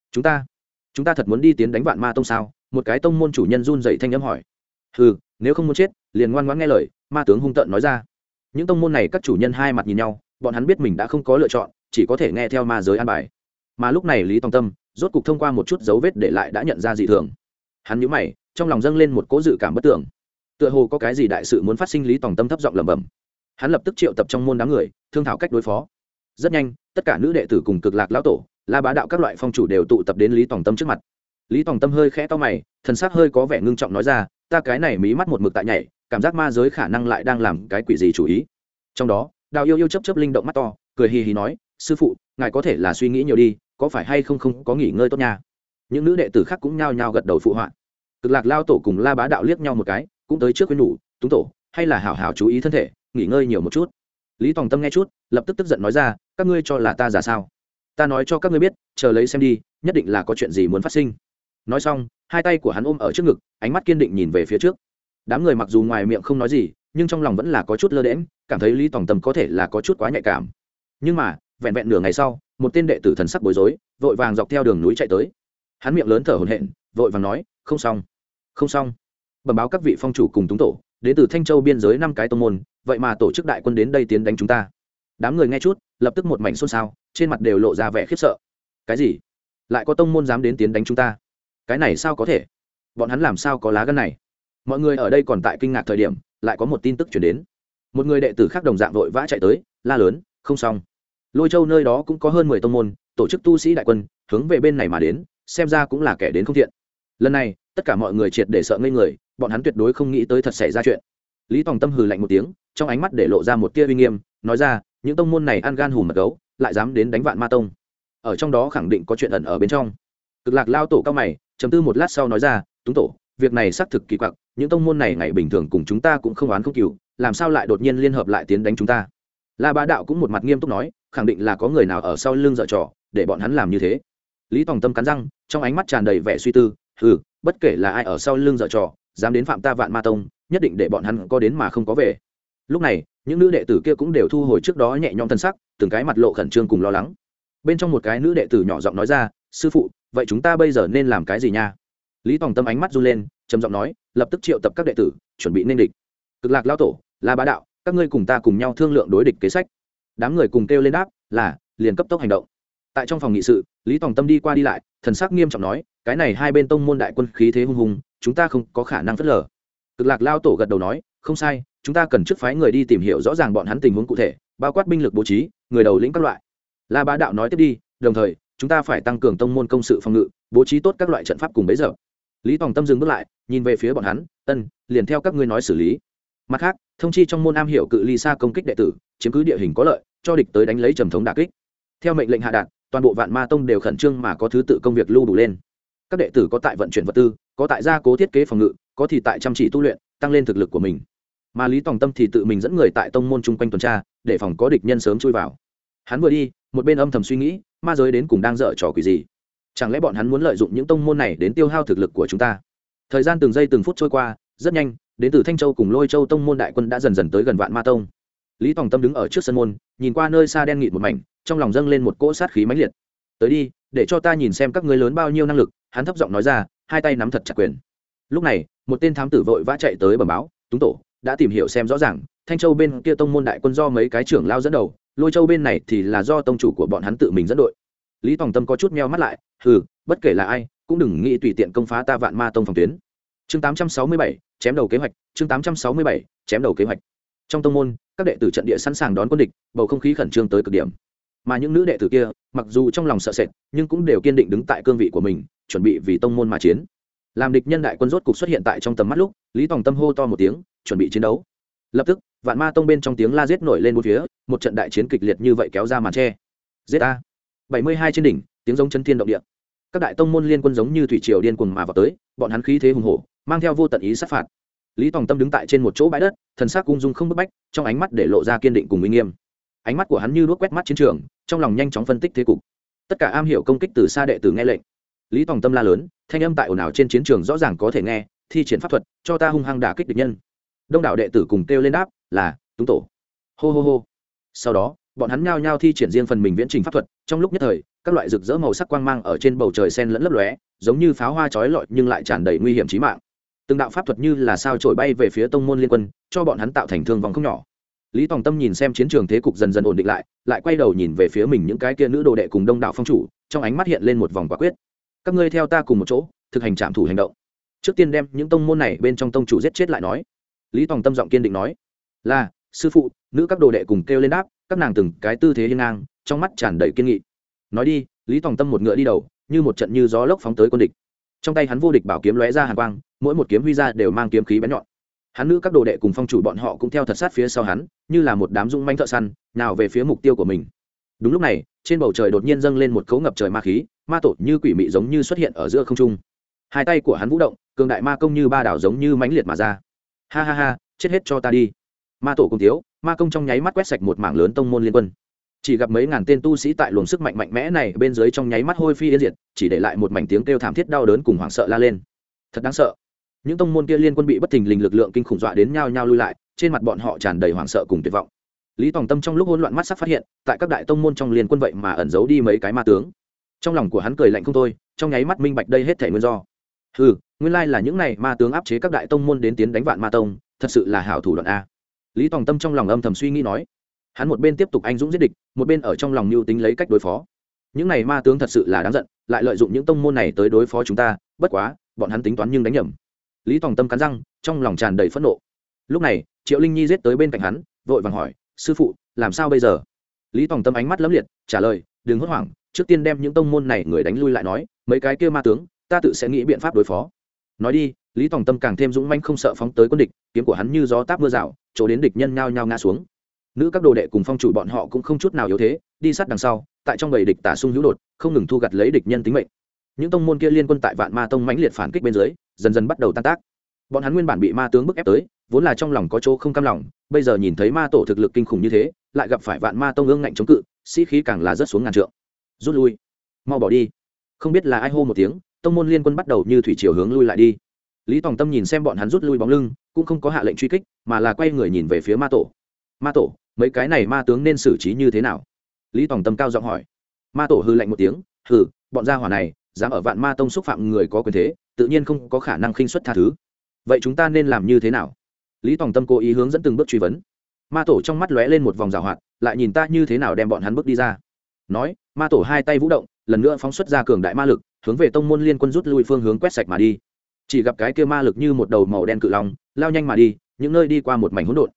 Chúng ta thật muốn đi tiến đánh vạn ma tông sao? Một cái tông môn chủ nhân run rẩy thanh âm hỏi. Hừ, nếu không muốn chết, liền ngoan ngoãn nghe lời. Ma tướng hung tợn nói ra. Những tông môn này các chủ nhân hai mặt nhìn nhau, bọn hắn biết mình đã không có lựa chọn, chỉ có thể nghe theo ma giới an bài. Mà lúc này Lý Tòng Tâm rốt cục thông qua một chút dấu vết để lại đã nhận ra dị thường. Hắn nhíu mày, trong lòng dâng lên một cỗ dự cảm bất tưởng. Tựa hồ có cái gì đại sự muốn phát sinh. Lý Tòng Tâm thấp giọng lẩm bẩm. Hắn lập tức triệu tập trong môn đám người, thương thảo cách đối phó. Rất nhanh, tất cả nữ đệ tử cùng Cực Lạc lão tổ, La Bá đạo các loại phong chủ đều tụ tập đến Lý Tòng Tâm trước mặt. Lý Tòng Tâm hơi khẽ to mày, thần sắc hơi có vẻ ngưng trọng nói ra, ta cái này mí mắt một mực tại nhảy, cảm giác ma giới khả năng lại đang làm cái quỷ gì chủ ý. Trong đó, Đào Yêu Yêu chớp linh động mắt to, cười hì hì nói, sư phụ, ngài có thể là suy nghĩ nhiều đi, có phải hay không có nghỉ ngơi tốt nha. Những nữ đệ tử khác cũng nhao nhao gật đầu phụ họa. Cực Lạc lao tổ cùng La Bá đạo liếc nhau một cái, cũng tới trước khuyên nhủ, Túng tổ, hay là hảo hảo chú ý thân thể, nghỉ ngơi nhiều một chút. Lý Tòng Tâm nghe chút, lập tức tức giận nói ra, các ngươi cho là ta giả sao? Ta nói cho các ngươi biết, chờ lấy xem đi, nhất định là có chuyện gì muốn phát sinh. Nói xong, hai tay của hắn ôm ở trước ngực, ánh mắt kiên định nhìn về phía trước. Đám người mặc dù ngoài miệng không nói gì, nhưng trong lòng vẫn là có chút lơ đễnh, cảm thấy Lý Tòng Tâm có thể là có chút quá nhạy cảm. Nhưng mà, vẹn vẹn nửa ngày sau, một tên đệ tử thần sắc bối rối, vội vàng dọc theo đường núi chạy tới. Hắn miệng lớn thở hổn hển, vội vàng nói, không xong. Bẩm báo các vị phong chủ cùng Túng tổ, đến từ Thanh Châu biên giới 5 cái tông môn, vậy mà tổ chức đại quân đến đây tiến đánh chúng ta. Đám người nghe chút, lập tức một mảnh xôn xao, trên mặt đều lộ ra vẻ khiếp sợ. Cái gì? Lại có tông môn dám đến tiến đánh chúng ta? Cái này sao có thể? Bọn hắn làm sao có lá gan này? Mọi người ở đây còn tại kinh ngạc thời điểm, lại có một tin tức truyền đến. Một người đệ tử khác đồng dạng vội vã chạy tới, la lớn, không xong. Lôi Châu nơi đó cũng có hơn 10 tông môn, tổ chức tu sĩ đại quân, hướng về bên này mà đến, xem ra cũng là kẻ đến không thiện. Lần này, tất cả mọi người triệt để sợ ngây người, bọn hắn tuyệt đối không nghĩ tới thật xảy ra chuyện. Lý Tòng Tâm hừ lạnh một tiếng, trong ánh mắt để lộ ra một tia uy nghiêm, nói ra, những tông môn này ăn gan hùm mật gấu, lại dám đến đánh vạn ma tông. Ở trong đó khẳng định có chuyện ẩn ở bên trong. Cực Lạc lao tổ cao mày, trầm tư một lát sau nói ra, Túng tổ, việc này xác thực kỳ quặc, những tông môn này ngày bình thường cùng chúng ta cũng không oán không cừu, làm sao lại đột nhiên liên hợp lại tiến đánh chúng ta? La Bá đạo cũng một mặt nghiêm túc nói, khẳng định là có người nào ở sau lưng giở trò, để bọn hắn làm như thế. Lý Tòng Tâm cắn răng, trong ánh mắt tràn đầy vẻ suy tư, bất kể là ai ở sau lưng giở trò, dám đến phạm ta vạn ma tông, nhất định để bọn hắn có đến mà không có về. Lúc này, những nữ đệ tử kia cũng đều thu hồi trước đó nhẹ nhõm thân sắc, từng cái mặt lộ khẩn trương cùng lo lắng. Bên trong một cái nữ đệ tử nhỏ giọng nói ra, sư phụ, vậy chúng ta bây giờ nên làm cái gì nha? Lý Tòng Tâm ánh mắt run lên, trầm giọng nói, lập tức triệu tập các đệ tử, chuẩn bị nên địch. Cực Lạc lão tổ, La Bá đạo, các ngươi cùng ta cùng nhau thương lượng đối địch kế sách. Đám người cùng kêu lên đáp, là liền cấp tốc hành động. tại trong phòng nghị sự, Lý Tòng Tâm đi qua đi lại, thần sắc nghiêm trọng nói, cái này hai bên tông môn đại quân khí thế hung hùng, chúng ta không có khả năng phớt lờ. Cực Lạc Lao tổ gật đầu nói, không sai, chúng ta cần trước phái người đi tìm hiểu rõ ràng bọn hắn tình huống cụ thể, bao quát binh lực bố trí, người đầu lĩnh các loại. La Bá Đạo nói tiếp đi, đồng thời chúng ta phải tăng cường tông môn công sự phòng ngự, bố trí tốt các loại trận pháp cùng bấy giờ. Lý Tòng Tâm dừng bước lại, nhìn về phía bọn hắn, liền theo các ngươi nói xử lý. Mặt khác, thông chi trong môn am hiểu cự ly xa công kích đệ tử, chiếm cứ địa hình có lợi, cho địch tới đánh lấy trầm thống đả kích. Theo mệnh lệnh hạ đạt, toàn bộ Vạn Ma Tông đều khẩn trương mà có thứ tự công việc lưu đủ lên. Các đệ tử có tại vận chuyển vật tư, có tại gia cố thiết kế phòng ngự, có thì tại chăm chỉ tu luyện, tăng lên thực lực của mình. Mà Lý Tòng Tâm thì tự mình dẫn người tại tông môn chung quanh tuần tra, để phòng có địch nhân sớm chui vào. Hắn vừa đi, một bên âm thầm suy nghĩ, ma giới đến cùng đang dở trò quỷ gì? Chẳng lẽ bọn hắn muốn lợi dụng những tông môn này đến tiêu hao thực lực của chúng ta? Thời gian từng giây từng phút trôi qua, rất nhanh, đến từ Thanh Châu cùng Lôi Châu tông môn đại quân đã dần dần tới gần Vạn Ma Tông. Lý Tòng Tâm đứng ở trước sân môn, nhìn qua nơi xa đen nghịt một mảnh, trong lòng dâng lên một cỗ sát khí mãnh liệt. Tới đi, để cho ta nhìn xem các ngươi lớn bao nhiêu năng lực. Hắn thấp giọng nói ra, hai tay nắm thật chặt quyền. Lúc này, một tên thám tử vội vã chạy tới bẩm báo, Túng tổ đã tìm hiểu xem rõ ràng, Thanh Châu bên kia tông môn đại quân do mấy cái trưởng lao dẫn đầu, Lôi Châu bên này thì là do tông chủ của bọn hắn tự mình dẫn đội. Lý Tòng Tâm có chút meo mắt lại, bất kể là ai, cũng đừng nghĩ tùy tiện công phá ta Vạn Ma Tông phòng tuyến. Chương 867, chém đầu kế hoạch, chương 867, chém đầu kế hoạch. Trong tông môn, các đệ tử trận địa sẵn sàng đón quân địch, bầu không khí khẩn trương tới cực điểm. Mà những nữ đệ tử kia, mặc dù trong lòng sợ sệt, nhưng cũng đều kiên định đứng tại cương vị của mình, chuẩn bị vì tông môn mà chiến. Làm địch nhân đại quân rốt cục xuất hiện tại trong tầm mắt lúc, Lý Tòng Tâm hô to một tiếng, chuẩn bị chiến đấu. Lập tức, Vạn Ma Tông bên trong tiếng la giết nổi lên bốn phía, một trận đại chiến kịch liệt như vậy kéo ra màn che. Giết a! 72 trên đỉnh, tiếng giống chấn thiên động địa. Các đại tông môn liên quân giống như thủy triều điên cuồng mà vào tới, bọn hắn khí thế hùng hổ, mang theo vô tận ý sát phạt. Lý Tòng Tâm đứng tại trên một chỗ bãi đất, thần sắc ung dung không bức bách, trong ánh mắt để lộ ra kiên định cùng uy nghiêm. Ánh mắt của hắn như đuốc quét mắt chiến trường, trong lòng nhanh chóng phân tích thế cục. Tất cả am hiểu công kích từ xa đệ tử nghe lệnh. Lý Tòng Tâm la lớn, thanh âm tại ồn ào trên chiến trường rõ ràng có thể nghe, thi triển pháp thuật, cho ta hung hăng đả kích địch nhân. Đông đảo đệ tử cùng kêu lên đáp, là Túng tổ. Hô hô hô. Sau đó, bọn hắn nhao nhao thi triển riêng phần mình viễn trình pháp thuật, trong lúc nhất thời, các loại rực rỡ màu sắc quang mang ở trên bầu trời xen lẫn lấp lóe, giống như pháo hoa chói lọi nhưng lại tràn đầy nguy hiểm chí mạng. Từng đạo pháp thuật như là sao chổi bay về phía tông môn liên quân, cho bọn hắn tạo thành thương vong không nhỏ. Lý Tòng Tâm nhìn xem chiến trường thế cục dần dần ổn định lại, lại quay đầu nhìn về phía mình những cái kia nữ đồ đệ cùng đông đạo phong chủ, trong ánh mắt hiện lên một vòng quả quyết. Các ngươi theo ta cùng một chỗ, thực hành trạm thủ hành động. Trước tiên đem những tông môn này bên trong tông chủ giết chết lại nói. Lý Tòng Tâm giọng kiên định nói, là sư phụ. Nữ các đồ đệ cùng kêu lên đáp, các nàng từng cái tư thế hiên ngang, trong mắt tràn đầy kiên nghị. Nói đi, Lý Tòng Tâm một ngựa đi đầu, như một trận như gió lốc phóng tới quân địch. Trong tay hắn vô địch bảo kiếm lóe ra hàn quang, mỗi một kiếm huy ra đều mang kiếm khí bén nhọn. Hắn nữ các đồ đệ cùng phong chủ bọn họ cũng theo thật sát phía sau hắn, như là một đám dũng manh thợ săn, nào về phía mục tiêu của mình. Đúng lúc này, trên bầu trời đột nhiên dâng lên một cấu ngập trời ma khí, ma tổ như quỷ mị giống như xuất hiện ở giữa không trung. Hai tay của hắn vũ động, cường đại ma công như ba đảo giống như mãnh liệt mà ra. Ha ha ha, chết hết cho ta đi. Ma tổ cùng thiếu, ma công trong nháy mắt quét sạch một mảng lớn tông môn liên quân. Chỉ gặp mấy ngàn tên tu sĩ tại luồng sức mạnh mạnh mẽ này bên dưới trong nháy mắt hôi phi yên diệt, chỉ để lại một mảnh tiếng kêu thảm thiết đau đớn cùng hoảng sợ la lên. Thật đáng sợ. Những tông môn kia liên quân bị bất thình lình lực lượng kinh khủng dọa đến nhao nhao lui lại, trên mặt bọn họ tràn đầy hoảng sợ cùng tuyệt vọng. Lý Tòng Tâm trong lúc hỗn loạn mắt sắc phát hiện, tại các đại tông môn trong liên quân vậy mà ẩn giấu đi mấy cái ma tướng. Trong lòng của hắn cười lạnh không thôi, trong nháy mắt minh bạch đây hết thảy nguyên do. Nguyên lai là những này ma tướng áp chế các đại tông môn đến tiến đánh Vạn Ma Tông, thật sự là hảo thủ đoạn a. Lý Tòng Tâm trong lòng âm thầm suy nghĩ nói. Hắn một bên tiếp tục anh dũng giết địch, một bên ở trong lòng mưu tính lấy cách đối phó. Những này ma tướng thật sự là đáng giận, lại lợi dụng những tông môn này tới đối phó chúng ta, bất quá, bọn hắn tính toán nhưng đánh nhầm. Lý Tòng Tâm cắn răng, trong lòng tràn đầy phẫn nộ. Lúc này, Triệu Linh Nhi giết tới bên cạnh hắn, vội vàng hỏi, sư phụ, làm sao bây giờ? Lý Tòng Tâm ánh mắt lấm liệt, trả lời, đừng hốt hoảng, trước tiên đem những tông môn này người đánh lui lại nói, mấy cái kia ma tướng, ta tự sẽ nghĩ biện pháp đối phó. Nói đi, Lý Tòng Tâm càng thêm dũng mãnh không sợ phóng tới quân địch, kiếm của hắn như gió táp mưa rào, chỗ đến địch nhân nhao nhao ngã xuống. Nữ các đồ đệ cùng phong chủ bọn họ cũng không chút nào yếu thế, đi sát đằng sau, tại trong bầy địch tả xung hữu đột, không ngừng thu gặt lấy địch nhân tính mệnh. Những tông môn kia liên quân tại Vạn Ma Tông mãnh liệt phản kích bên dưới, dần dần bắt đầu tan tác. Bọn hắn nguyên bản bị ma tướng bức ép tới, vốn là trong lòng có chỗ không cam lòng, bây giờ nhìn thấy ma tổ thực lực kinh khủng như thế, lại gặp phải Vạn Ma Tông ương ngạnh chống cự, sĩ khí càng là rất xuống ngàn trượng. Rút lui, mau bỏ đi. Không biết là ai hô một tiếng, tông môn liên quân bắt đầu như thủy triều hướng lui lại đi. Lý Tòng Tâm nhìn xem bọn hắn rút lui bóng lưng, cũng không có hạ lệnh truy kích, mà là quay người nhìn về phía ma tổ. Ma tổ, mấy cái này ma tướng nên xử trí như thế nào? Lý Tòng Tâm cao giọng hỏi. Ma tổ hư lạnh một tiếng, hừ, bọn gia hỏa này dám ở Vạn Ma Tông xúc phạm người có quyền thế, tự nhiên không có khả năng khinh suất tha thứ. Vậy chúng ta nên làm như thế nào? Lý Tòng Tâm cố ý hướng dẫn từng bước truy vấn. Ma tổ trong mắt lóe lên một vòng giảo hoạt, lại nhìn ta như thế nào đem bọn hắn bước đi ra. nói, ma tổ hai tay vũ động, lần nữa phóng xuất ra cường đại ma lực, hướng về tông môn liên quân rút lui phương hướng quét sạch mà đi. Chỉ gặp cái kia ma lực như một đầu màu đen cự long lao nhanh mà đi, những nơi đi qua một mảnh hỗn độn.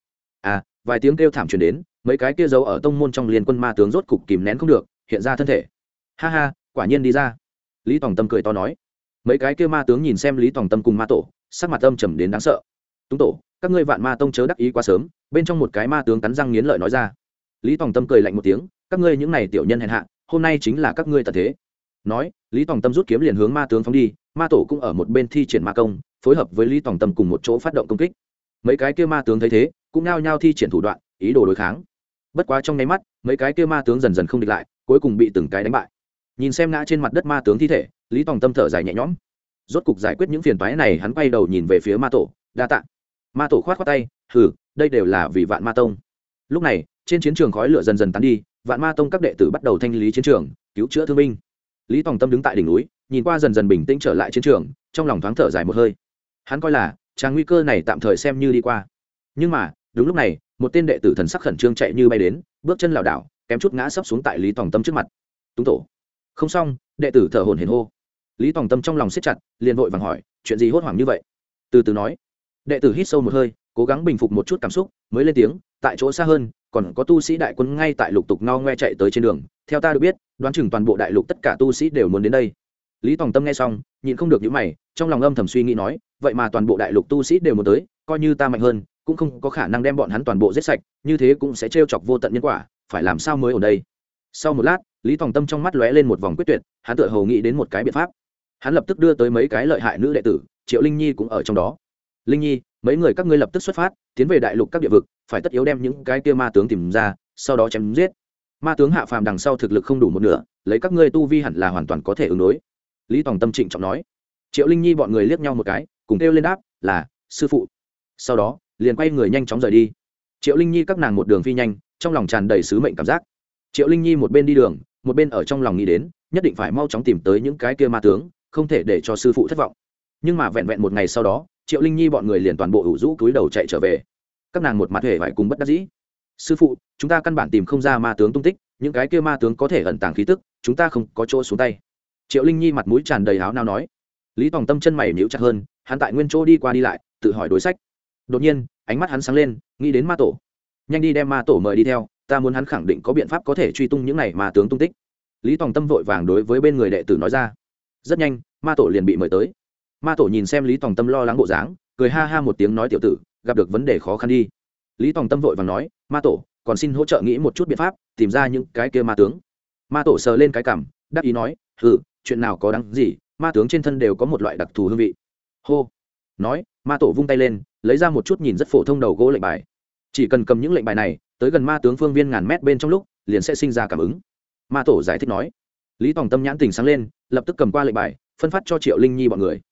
Vài tiếng kêu thảm truyền đến, mấy cái kia giấu ở tông môn trong liên quân ma tướng rốt cục kìm nén không được, hiện ra thân thể. Ha ha, quả nhiên đi ra. Lý Tòng Tâm cười to nói. Mấy cái kia ma tướng nhìn xem Lý Tòng Tâm cùng ma tổ, sắc mặt âm trầm đến đáng sợ. Túng tổ, các ngươi Vạn Ma tông chớ đắc ý quá sớm. Bên trong một cái ma tướng cắn răng nghiến lợi nói ra. Lý Tòng Tâm cười lạnh một tiếng, các ngươi những này tiểu nhân hèn hạ, hôm nay chính là các ngươi tận thế. Nói, Lý Tòng Tâm rút kiếm liền hướng ma tướng phóng đi, ma tổ cũng ở một bên thi triển ma công, phối hợp với Lý Tòng Tâm cùng một chỗ phát động công kích. Mấy cái kia ma tướng thấy thế, cũng nao nhao thi triển thủ đoạn, ý đồ đối kháng. Bất quá trong nháy mắt, mấy cái kia ma tướng dần dần không địch lại, cuối cùng bị từng cái đánh bại. Nhìn xem ngã trên mặt đất ma tướng thi thể, Lý Tòng Tâm thở dài nhẹ nhõm. Rốt cục giải quyết những phiền toái này, hắn quay đầu nhìn về phía ma tổ, đa tạ. Ma tổ khoát khoát tay, hừ, đây đều là vì Vạn Ma tông. Lúc này, trên chiến trường khói lửa dần dần tán đi, Vạn Ma tông các đệ tử bắt đầu thanh lý chiến trường, cứu chữa thương binh. Lý Tòng Tâm đứng tại đỉnh núi, nhìn qua dần dần bình tĩnh trở lại chiến trường, trong lòng thoáng thở dài một hơi. Hắn coi là tràng nguy cơ này tạm thời xem như đi qua. Nhưng mà, đúng lúc này, một tên đệ tử thần sắc khẩn trương chạy như bay đến, bước chân lảo đảo, kém chút ngã sấp xuống tại Lý Tòng Tâm trước mặt. Túng tổ. Không xong, đệ tử thở hổn hển hô. Lý Tòng Tâm trong lòng siết chặt, liền vội vàng hỏi, chuyện gì hốt hoảng như vậy? Từ từ nói. Đệ tử hít sâu một hơi, cố gắng bình phục một chút cảm xúc, mới lên tiếng, tại chỗ xa hơn, còn có tu sĩ đại quân ngay tại lục tục ngao ngoe chạy tới trên đường, theo ta được biết, đoán chừng toàn bộ đại lục tất cả tu sĩ đều muốn đến đây. Lý Tòng Tâm nghe xong, nhịn không được nhíu mày, trong lòng âm thầm suy nghĩ nói, vậy mà toàn bộ đại lục tu sĩ đều muốn tới, coi như ta mạnh hơn, cũng không có khả năng đem bọn hắn toàn bộ giết sạch, như thế cũng sẽ trêu chọc vô tận nhân quả, phải làm sao mới ở đây? Sau một lát, Lý Tòng Tâm trong mắt lóe lên một vòng quyết tuyệt, hắn tựa hồ nghĩ đến một cái biện pháp. Hắn lập tức đưa tới mấy cái lợi hại nữ đệ tử, Triệu Linh Nhi cũng ở trong đó. Linh Nhi, mấy người các ngươi lập tức xuất phát, tiến về đại lục các địa vực, phải tất yếu đem những cái kia ma tướng tìm ra, sau đó chém giết. Ma tướng hạ phàm đằng sau thực lực không đủ một nửa, lấy các ngươi tu vi hẳn là hoàn toàn có thể ứng đối. Lý Tòng Tâm trịnh trọng nói. Triệu Linh Nhi bọn người liếc nhau một cái, cùng kêu lên đáp, là sư phụ. Sau đó, liền quay người nhanh chóng rời đi. Triệu Linh Nhi các nàng một đường phi nhanh, trong lòng tràn đầy sứ mệnh cảm giác. Triệu Linh Nhi một bên đi đường, một bên ở trong lòng nghĩ đến, nhất định phải mau chóng tìm tới những cái kia ma tướng, không thể để cho sư phụ thất vọng. Nhưng mà vẹn vẹn một ngày sau đó, Triệu Linh Nhi bọn người liền toàn bộ ủ rũ cúi đầu chạy trở về. Các nàng một mặt hề phải cùng bất đắc dĩ. Sư phụ, chúng ta căn bản tìm không ra ma tướng tung tích, những cái kia ma tướng có thể ẩn tàng khí tức, chúng ta không có chỗ xuống tay. Triệu Linh Nhi mặt mũi tràn đầy háo nao nói. Lý Tòng Tâm chân mày nhíu chặt hơn, hắn tại nguyên chỗ đi qua đi lại, tự hỏi đối sách. Đột nhiên, ánh mắt hắn sáng lên, nghĩ đến ma tổ. Nhanh đi đem ma tổ mời đi theo, ta muốn hắn khẳng định có biện pháp có thể truy tung những này ma tướng tung tích. Lý Tòng Tâm vội vàng đối với bên người đệ tử nói ra. Rất nhanh, ma tổ liền bị mời tới. Ma tổ nhìn xem Lý Tòng Tâm lo lắng bộ dáng, cười ha ha một tiếng nói, tiểu tử, gặp được vấn đề khó khăn đi. Lý Tòng Tâm vội vàng nói, ma tổ, còn xin hỗ trợ nghĩ một chút biện pháp, tìm ra những cái kia ma tướng. Ma tổ sờ lên cái cằm, đáp ý nói, chuyện nào có đáng gì, ma tướng trên thân đều có một loại đặc thù hương vị. Hô. Nói, ma tổ vung tay lên, lấy ra một chút nhìn rất phổ thông đầu gỗ lệnh bài. Chỉ cần cầm những lệnh bài này, tới gần ma tướng phương viên ngàn mét bên trong lúc, liền sẽ sinh ra cảm ứng. Ma tổ giải thích nói. Lý Tòng Tâm nhãn tình sáng lên, lập tức cầm qua lệnh bài, phân phát cho Triệu Linh Nhi bọn người.